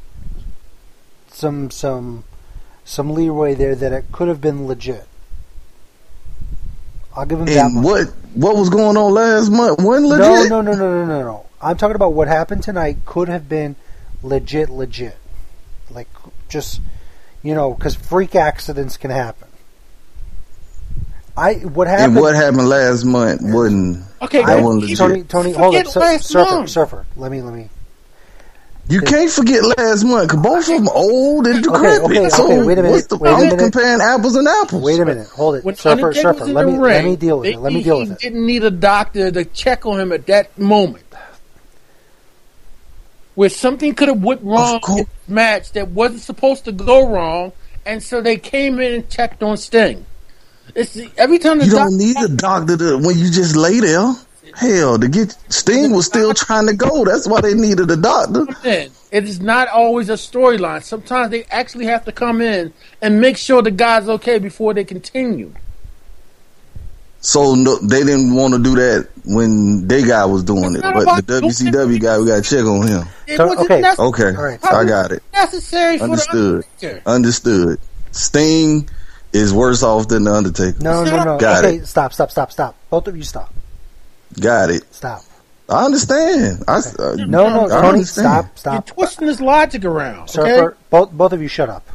some some some leeway there that it could have been legit. I'll give him that And much. what what was going on last month? Wasn't No, legit. no, no, no, no, no, no. I'm talking about what happened tonight could have been legit, legit. Like, just, you know, because freak accidents can happen. I what happened? And what happened last month wasn't. Okay, That I, wasn't legit. Tony, Tony, hold Forget up, Sur- last Surfer, month. Surfer. Let me, let me. You can't forget last month because both of them old and decrepit. okay, so okay, wait a minute, what's the wait a point minute. comparing apples and apples? Wait a minute, hold it, When Surfer, Undertaker was Surfer. in Let the me, ring, let me deal with they- it. Let me he- deal with he it. didn't need a doctor to check on him at that moment. Where something could have went wrong Of course. in the match that wasn't supposed to go wrong, and so they came in and checked on Sting. It's the, every time the You doc- don't need a doctor to, when you just lay there. Hell, to get Sting was still trying to go. That's why they needed a doctor. in. It is not always a storyline. Sometimes they actually have to come in and make sure the guy's okay before they continue. So no, they didn't want to do that when they guy was doing it, It's not but about the W C W guy, we got to check on him. It So, wasn't okay. necessary. Okay, All right. I got it. necessary for Understood. the Undertaker. Understood. Sting is worse off than the Undertaker. No, no, no. Got okay, it. stop, stop, stop, stop. Both of you stop. Got it. Stop. I understand. I, uh, No, no, I Tony, understand. stop, You're stop. twisting his logic around. Okay? Surfer, both, both of you shut up.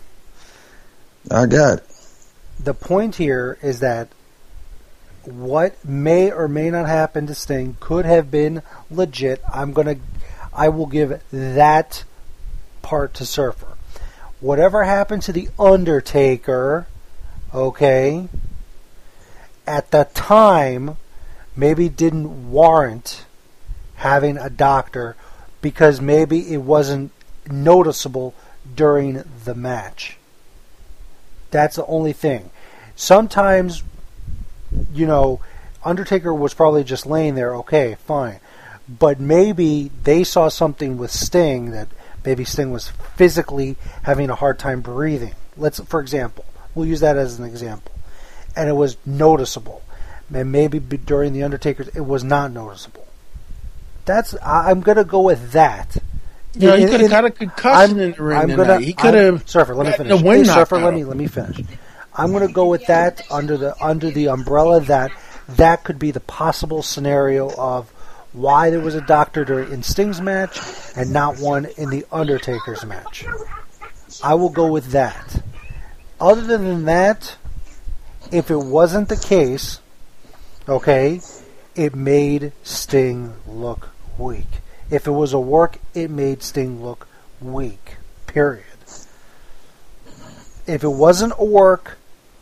I got it. The point here is that what may or may not happen to Sting could have been legit. I'm gonna, I will give that part to Surfer. Whatever happened to the Undertaker, okay, at the time, maybe didn't warrant having a doctor because maybe it wasn't noticeable during the match. That's the only thing. Sometimes, you know, Undertaker was probably just laying there, okay, fine. But maybe they saw something with Sting that maybe Sting was physically having a hard time breathing. Let's, for example, we'll use that as an example. And it was noticeable. And maybe be- during the Undertaker's, it was not noticeable. That's, I, I'm going to go with that. You know, he In- could in- have got a concussion in the ring I'm tonight. gonna, He could I'm- have Surfer, let me gotten finish. the wind Hey, Surfer, knocked let out me of let me finish. I'm going to go with that under the under the umbrella that that could be the possible scenario of why there was a doctor during in Sting's match and not one in the Undertaker's match. I will go with that. Other than that, if it wasn't the case, okay, it made Sting look weak. If it was a work, it made Sting look weak. Period. If it wasn't a work,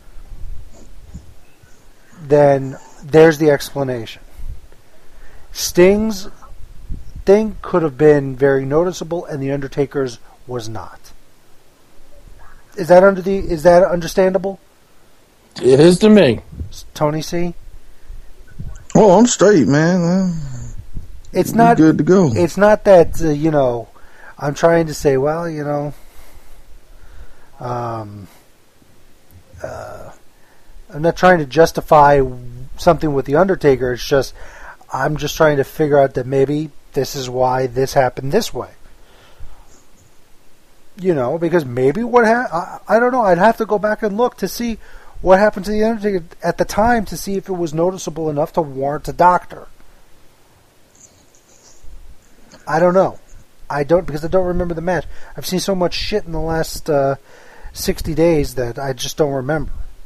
then there's the explanation. Sting's thing could have been very noticeable, and the Undertaker's was not. Is that under the? Is that understandable, It is to me. Tony C? Oh, I'm straight, man. It's We not good to go. It's not that uh, you know. I'm trying to say, well, you know, um, uh, I'm not trying to justify something with the Undertaker. It's just I'm just trying to figure out that maybe this is why this happened this way. You know, because maybe what ha- I, I don't know. I'd have to go back and look to see What happened to the Undertaker at the time to see if it was noticeable enough to warrant a doctor? I don't know. I don't because I don't remember the match. I've seen so much shit in the last uh, sixty days that I just don't remember.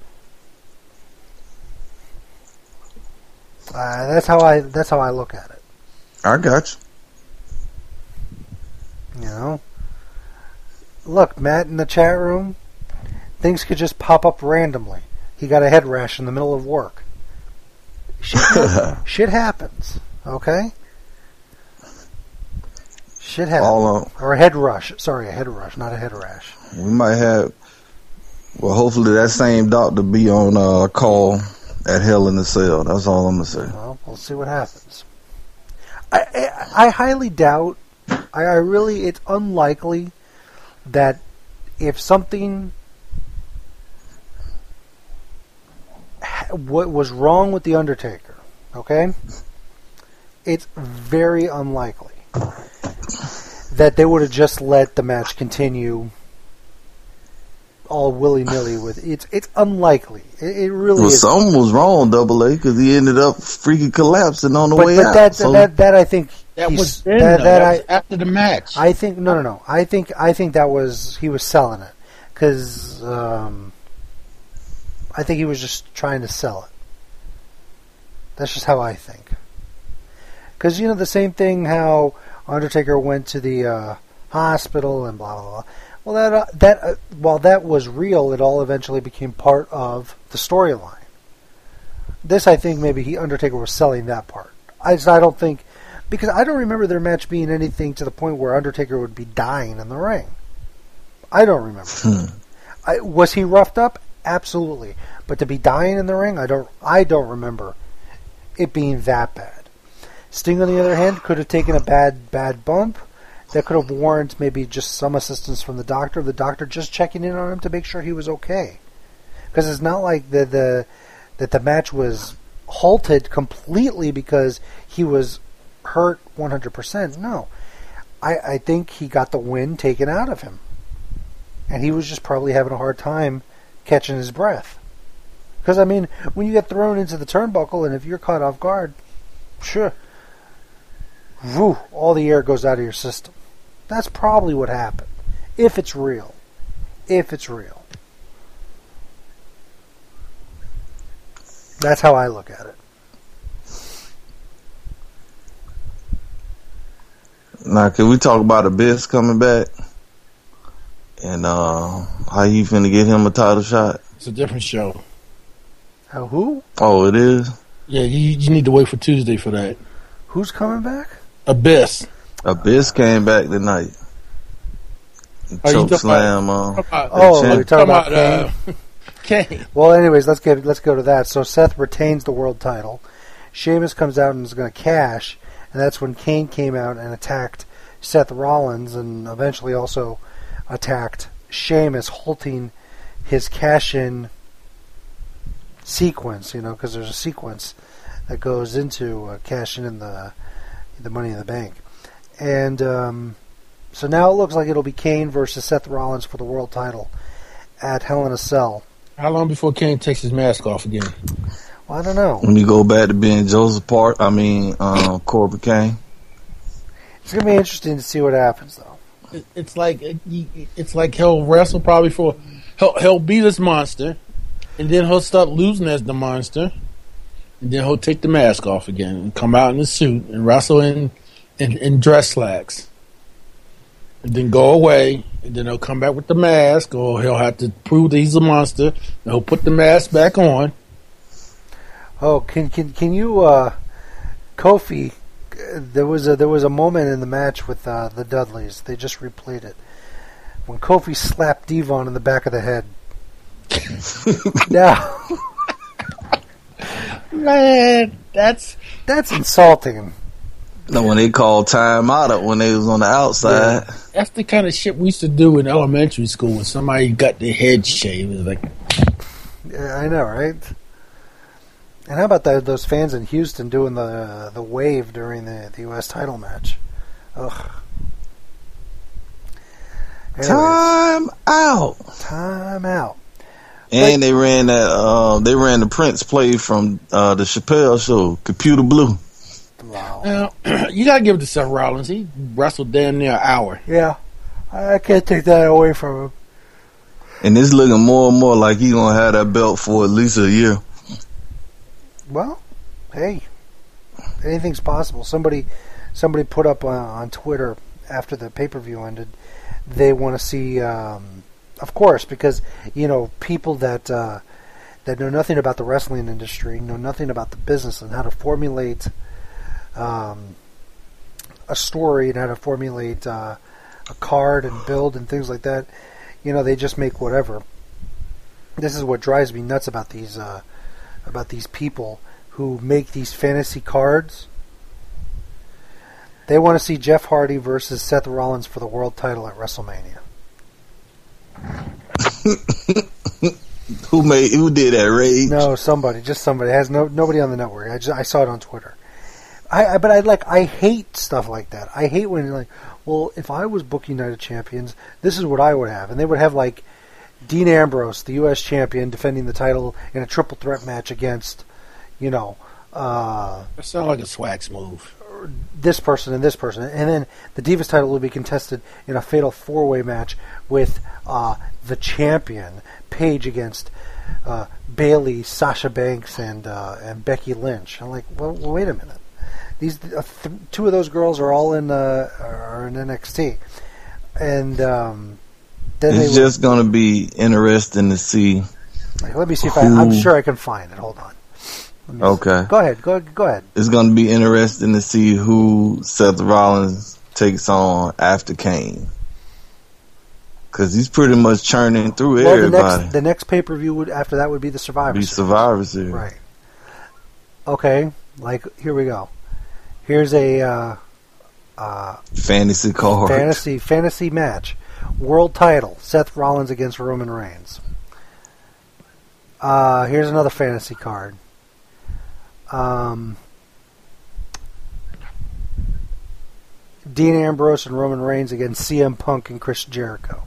Uh, that's how I. That's how I look at it. I got you. You know. Look, Matt in the chat room. Things could just pop up randomly. He got a head rash in the middle of work. Shit, shit happens. Okay. Shit happens. All on. Or a head rush. Sorry, a head rush, not a head rash. We might have. Well, hopefully that same doctor be on uh, call at Hell in the Cell. That's all I'm gonna say. Well, we'll see what happens. I I, I highly doubt. I, I really. It's unlikely that if something what was wrong with the Undertaker, okay, it's very unlikely that they would have just let the match continue all willy nilly with it's it's unlikely. It, it really Well, is. something was wrong, Double A, because he ended up freaking collapsing on the But, way but out. that, so that that I think That he's- was then, that, though. that That I was after the match. I think no no no I think I think that was he was selling it because um, I think he was just trying to sell it. That's just how I think. Because you know the same thing how Undertaker went to the uh, hospital and blah blah blah. Well, that uh, that uh, while that was real, it all eventually became part of the storyline. This, I think, maybe he Undertaker was selling that part. I just, I don't think because I don't remember their match being anything to the point where Undertaker would be dying in the ring. I don't remember. Hmm. I, was he roughed up? Absolutely, but to be dying in the ring, I don't. I don't remember it being that bad. Sting, on the other hand, could have taken a bad, bad bump. That could have warranted maybe just some assistance from the doctor. The doctor just checking in on him to make sure he was okay. Because it's not like the, the that the match was halted completely because he was hurt one hundred percent. No. I, I think he got the wind taken out of him. And he was just probably having a hard time catching his breath. Because, I mean, when you get thrown into the turnbuckle and if you're caught off guard, sure, whew, all the air goes out of your system. That's probably what happened. If it's real. If it's real. That's how I look at it. Now, can we talk about Abyss coming back? And uh, how you finna get him a title shot? It's a different show. How, who? Oh, it is? Yeah, you, you need to wait for Tuesday for that. Who's coming back? Abyss. Abyss came back tonight. Oh, you Choke talking slam. Uh, About, Oh, Champ- you're talking about Kane? uh, Kane. Well, anyways, let's get let's go to that. So Seth retains the world title. Sheamus comes out and is going to cash, and that's when Kane came out and attacked Seth Rollins, and eventually also attacked Sheamus, halting his cash-in sequence. You know, because there's a sequence that goes into uh, cashing in the the Money in the Bank, and um, so now it looks like it'll be Kane versus Seth Rollins for the world title at Hell in a Cell. How long before Kane takes his mask off again? Well, I don't know. when you go back to being Joseph Park, I mean, um, Corbin Kane. It's gonna be interesting to see what happens, though. It, it's like it, it's like he'll wrestle probably for he'll he'll be this monster, and then he'll start losing as the monster, and then he'll take the mask off again and come out in the suit and wrestle in in, in dress slacks, and then go away, and then he'll come back with the mask, or he'll have to prove that he's a monster, and he'll put the mask back on. Oh, can can can you, uh, Kofi? uh, There was a there was a moment in the match with uh, the Dudleys. They just replayed it when Kofi slapped Devon in the back of the head. Now Man, that's that's insulting. No, when they called time out when they was on the outside. that's the kind of shit we used to do in elementary school when somebody got their head shaved. It was like, Yeah, I know, right? And how about the, those fans in Houston doing the the wave during the, the U S title match? Ugh. Anyways. Time out. Time out. And they ran that. Uh, they ran the Prince play from uh, the Chappelle Show, Computer Blue. Wow. Now, you gotta give it to Seth Rollins. He wrestled damn near an hour. Yeah. I can't take that away from him. And it's looking more and more like he's gonna have that belt for at least a year. Well, hey, anything's possible. Somebody, somebody put up on, on Twitter after the pay-per-view ended. They want to see, um, of course, because you know people that uh, that know nothing about the wrestling industry, know nothing about the business and how to formulate um, a story and how to formulate uh, a card and build and things like that. You know, they just make whatever. This is what drives me nuts about these uh, about these people who make these fantasy cards. They want to see Jeff Hardy versus Seth Rollins for the world title at WrestleMania. Who made? Who did that? Rage? No, somebody, just somebody. It has no nobody on the network. I just I saw it on Twitter. I, I but I like I hate stuff like that. I hate when you're like, well, if I was booking Night of Champions, this is what I would have, and they would have like Dean Ambrose, the U S champion, defending the title in a triple threat match against, you know, uh, That sounds like a Swags move. this person and this person, and then the Divas title will be contested in a fatal four-way match with uh, the champion Paige against uh, Bayley, Sasha Banks, and uh, and Becky Lynch. I'm like, well, well wait a minute. These uh, th- two of those girls are all in uh, are in N X T, and um, then it's they just going to be interesting to see. Like, let me see if I, I'm sure I can find it. Hold on. Let me Okay. see. Go ahead. Go go ahead. It's going to be interesting to see who Seth Rollins takes on after Kane. Because he's pretty much churning through Well, the everybody. next the next pay per view would after that would be the Survivor be Series. Survivor Series. Right. Okay. Like here we go. Here's a uh, uh, Fantasy card. fantasy fantasy match. World title: Seth Rollins against Roman Reigns. Uh, here's another fantasy card. Um, Dean Ambrose and Roman Reigns against C M Punk and Chris Jericho.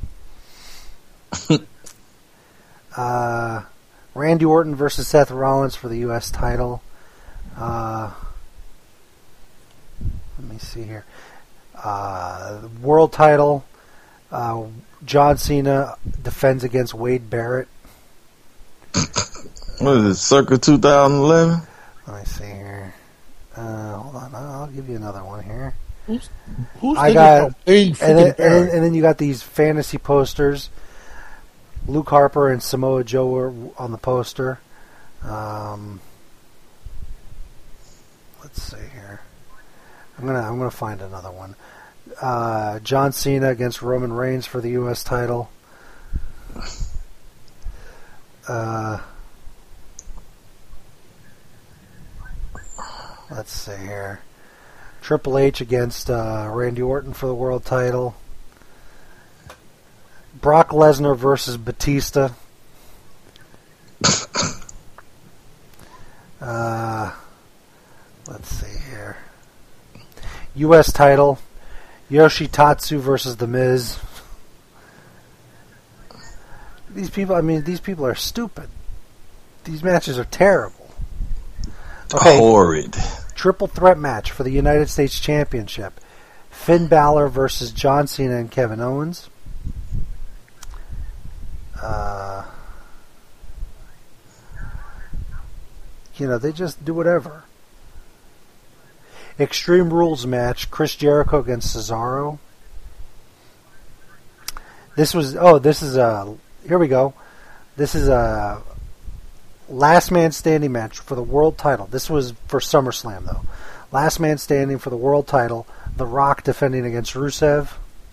uh, Randy Orton versus Seth Rollins for the U S title. Uh, let me see here. Uh, world title. Uh, John Cena defends against Wade Barrett. What is it, Circa twenty eleven? Let me see here. Uh, hold on, I'll give you another one here. Who's, who's I thinking got, about Wade and freaking then, and, then, Barrett? and then you got these fantasy posters. Luke Harper and Samoa Joe are on the poster. Um, let's see here. I'm gonna I'm gonna find another one. Uh, John Cena against Roman Reigns for the U S title. Uh, let's see here. Triple H against uh, Randy Orton for the world title. Brock Lesnar versus Batista. uh, let's see here. U S title. Yoshitatsu versus The Miz. These people, I mean, these people are stupid. These matches are terrible. Okay. Horrid. Triple threat match for the United States Championship. Finn Balor versus John Cena and Kevin Owens. Uh, you know, they just do whatever. Extreme Rules match. Chris Jericho against Cesaro. This was, oh, this is a, here we go. This is a last man standing match for the world title. This was for SummerSlam, though. Last man standing for the world title. The Rock defending against Rusev.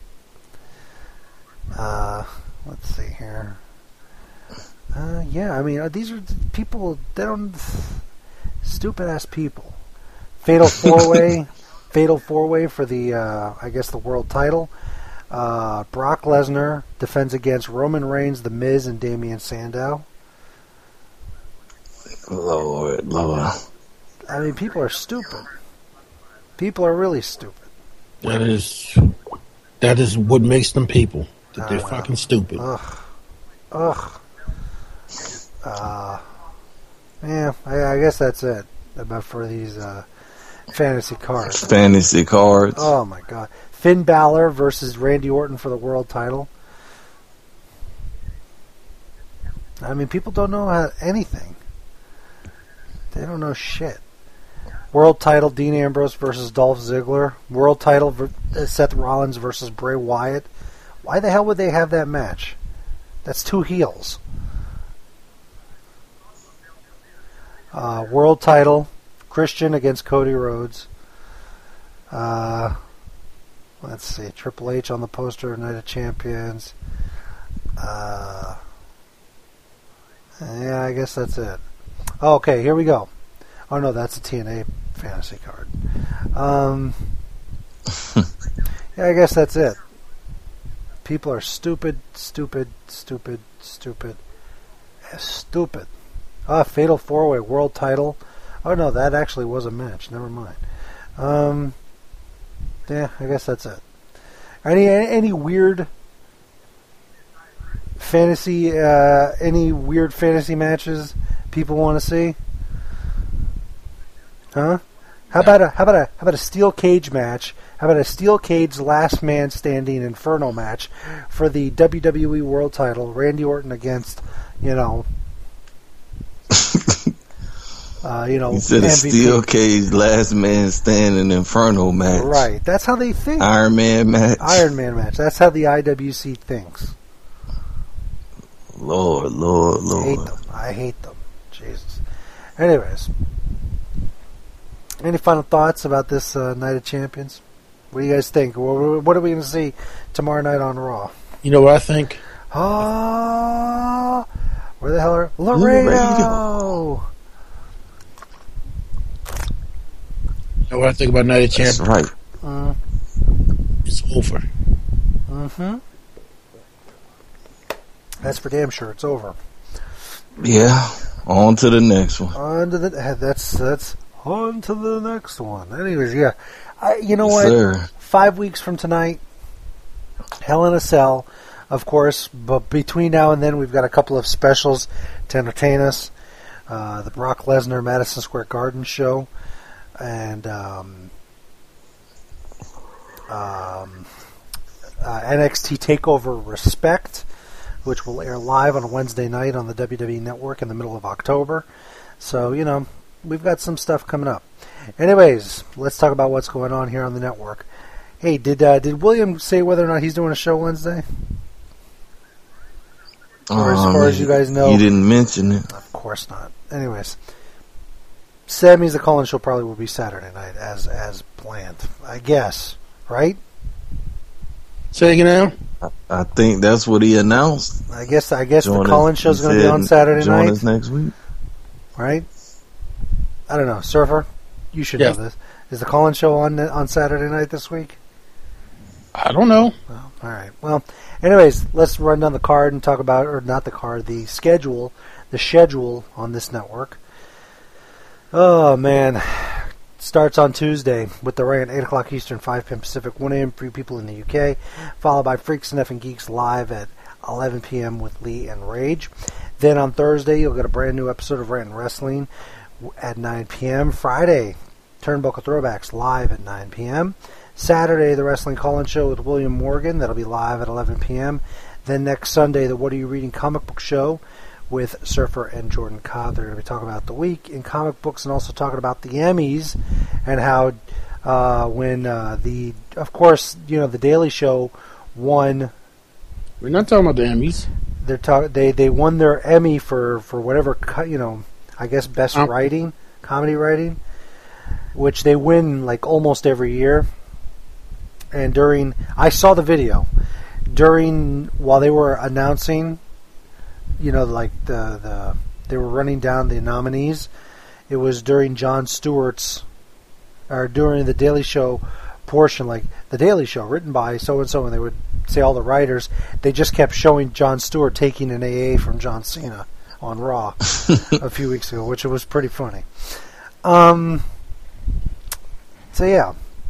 Uh, let's see here. Uh, yeah, I mean, these are people, they don't, stupid ass people. Fatal four way, fatal four way for the, uh, I guess, the world title. Uh, Brock Lesnar defends against Roman Reigns, The Miz, and Damian Sandow. Lord, Lord. I mean, people are stupid. People are really stupid. That is, that is what makes them people. That they're Uh, fucking stupid. Ugh. Ugh. Uh, yeah, I, I guess that's it. About for these uh, fantasy cards. Fantasy cards. Oh my God! Finn Balor versus Randy Orton for the world title. I mean, people don't know how, anything. They don't know shit. World title: Dean Ambrose versus Dolph Ziggler. World title: ver- Seth Rollins versus Bray Wyatt. Why the hell would they have that match? That's two heels. Uh, world title: Christian against Cody Rhodes. Uh, let's see, Triple H on the poster of Night of Champions. Uh, yeah, I guess that's it. Oh, okay, here we go. Oh no, that's a T N A fantasy card. Um, yeah, I guess that's it. People are stupid, stupid, stupid, stupid, stupid. Ah, Fatal Four Way World Title. Oh no, that actually was a match. Never mind. Um, yeah, I guess that's it. Any any weird fantasy? Uh, any weird fantasy matches people want to see? Huh? How about a how about a how about a steel cage match? How about a steel cage last man standing inferno match for the W W E World Title? Randy Orton against, you know, uh, you know, You said a M V P. steel cage last man standing inferno match. Right. That's how they think. Iron Man match. Iron Man match. That's how the I W C thinks. Lord, Lord, I hate Lord. them. I hate them. Jesus. Anyways. Any final thoughts about this uh, Night of Champions? What do you guys think? What, what are we going to see tomorrow night on Raw? You know what I think? Ah, where the hell are Laredo? Laredo. You know what I think about Night of That's Champions? right. Mm, It's over. mm-hmm. That's for damn sure. It's over. Yeah. On to the next one. On to the that's that's on to the next one. Anyways, yeah. I, you know Yes, what? sir. Five weeks from tonight, Hell in a Cell, of course. But between now and then, we've got a couple of specials to entertain us. Uh, the Brock Lesnar Madison Square Garden show, and um, um, uh, N X T Takeover Respect, which will air live on a Wednesday night on the W W E Network in the middle of October. So, you know, we've got some stuff coming up. Anyways, let's talk about what's going on here on the network. Hey, did uh, did William say whether or not he's doing a show Wednesday? Or as Um, far as you guys know, You didn't mention it. of course not. Anyways, Sammy's the call-in show probably will be Saturday night as as planned, I guess. Right? Say it again now. I think that's what he announced. I guess I guess Join the call-in us- show's he going to be said on Saturday join night, us next week. right? I don't know, Surfer. You should Yeah. know this. Is the call-in show on on Saturday night this week? I don't know. Well, all right. Well, anyways, let's run down the card and talk about, or not the card, the schedule, the schedule on this network. Oh man, starts on Tuesday with the rant, eight o'clock Eastern, five p.m. Pacific, one a.m. for you people in the U K, followed by Freaks and Effing Geeks live at eleven p.m. with Lee and Rage. Then on Thursday, you'll get a brand new episode of Rant and Wrestling at nine p.m. Friday, Turnbuckle Throwbacks live at nine p.m. Saturday, the Wrestling Call-In Show with William Morgan. That'll be live at eleven p.m. Then next Sunday, the What Are You Reading comic book show with Surfer and Jordan Cobb. They're going to be talking about the week in comic books and also talking about the Emmys and how uh, when uh, the, of course, you know, the Daily Show won. We're not talking about the Emmys. They're talk- they they won their Emmy for for whatever co- you know, I guess best Um, writing, comedy writing, which they win like almost every year. And during, I saw the video during while they were announcing, you know, like the the they were running down the nominees. It was during Jon Stewart's, or during the Daily Show portion, like the Daily Show written by so and so, and they would say all the writers. They just kept showing Jon Stewart taking an A A from John Cena on Raw a few weeks ago, which was pretty funny. Um. So yeah.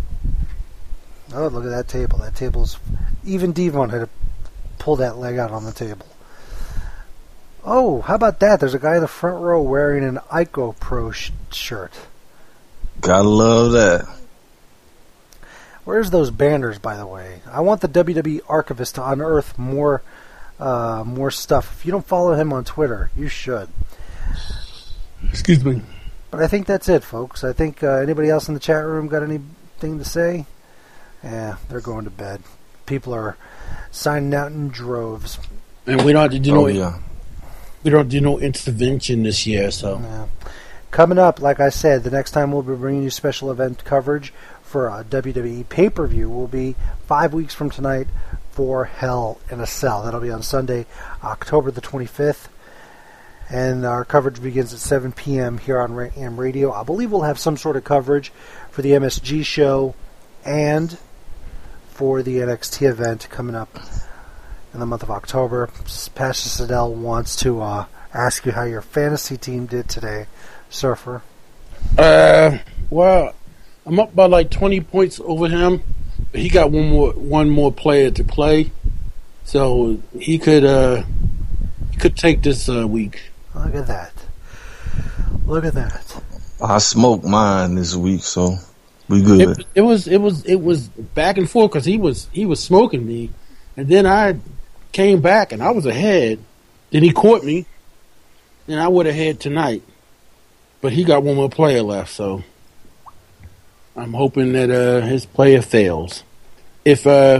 Oh, look at that table. That table's... Even Devon had to pull that leg out on the table. Oh, how about that? There's a guy in the front row wearing an Ico Pro sh- shirt. Gotta love that. Where's those banners, by the way? I want the W W E Archivist to unearth more, uh, more stuff. If you don't follow him on Twitter, you should. Excuse me. But I think that's it, folks. I think uh, anybody else in the chat room got anything to say? Yeah, they're going to bed. People are signing out in droves. And we don't have to do Oh, no, yeah. we don't do no intervention this year. So Yeah. Coming up, like I said, the next time we'll be bringing you special event coverage for a W W E pay-per-view will be five weeks from tonight for Hell in a Cell. That'll be on Sunday, October the twenty-fifth. And our coverage begins at seven p.m. here on Rant Am Radio. I believe we'll have some sort of coverage for the M S G show and for the N X T event coming up in the month of October. Pastor Siddell wants to uh, ask you how your fantasy team did today, Surfer. Uh, well, I'm up by like twenty points over him. But he got one more one more player to play, so he could uh he could take this uh, week. Look at that. Look at that. I smoked mine this week, so we good. It, it was it was it was back and forth because he was he was smoking me, and then I came back and I was ahead. Then he caught me, and I would have had tonight, but he got one more player left, so I'm hoping that uh, his player fails. If uh,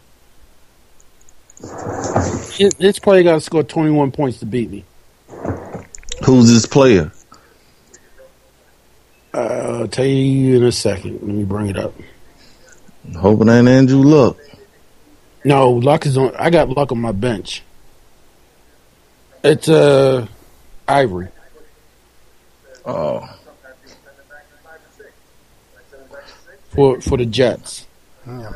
his, his player got to score twenty-one points to beat me. Who's this player? Uh, I'll tell you in a second. Let me bring it up. Hoping that ain't Andrew Luck. No, Luck is on. I got Luck on my bench. It's uh, Ivory. Oh, For for the Jets. Yeah.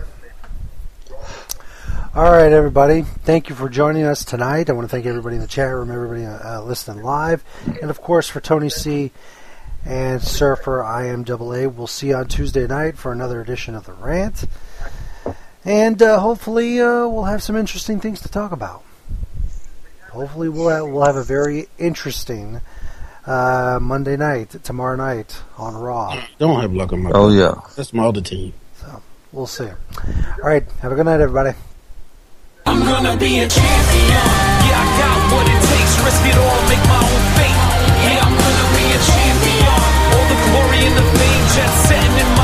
All right, everybody. Thank you for joining us tonight. I want to thank everybody in the chat room, everybody uh, listening live, and of course for Tony C. and Surfer I M double A. We'll see you on Tuesday night for another edition of the Rant, and uh, hopefully uh, we'll have some interesting things to talk about. Hopefully we'll have, we'll have a very interesting uh, Monday night, tomorrow night on Raw. Don't have Luck on my oh bench. yeah. That's my other team. So we'll see. All right, have a good night, everybody. I'm gonna be a champion. Yeah, I got what it takes. Risk it all, make my own fate. Yeah, I'm gonna be a champion. All the glory and the fame, jet setting in my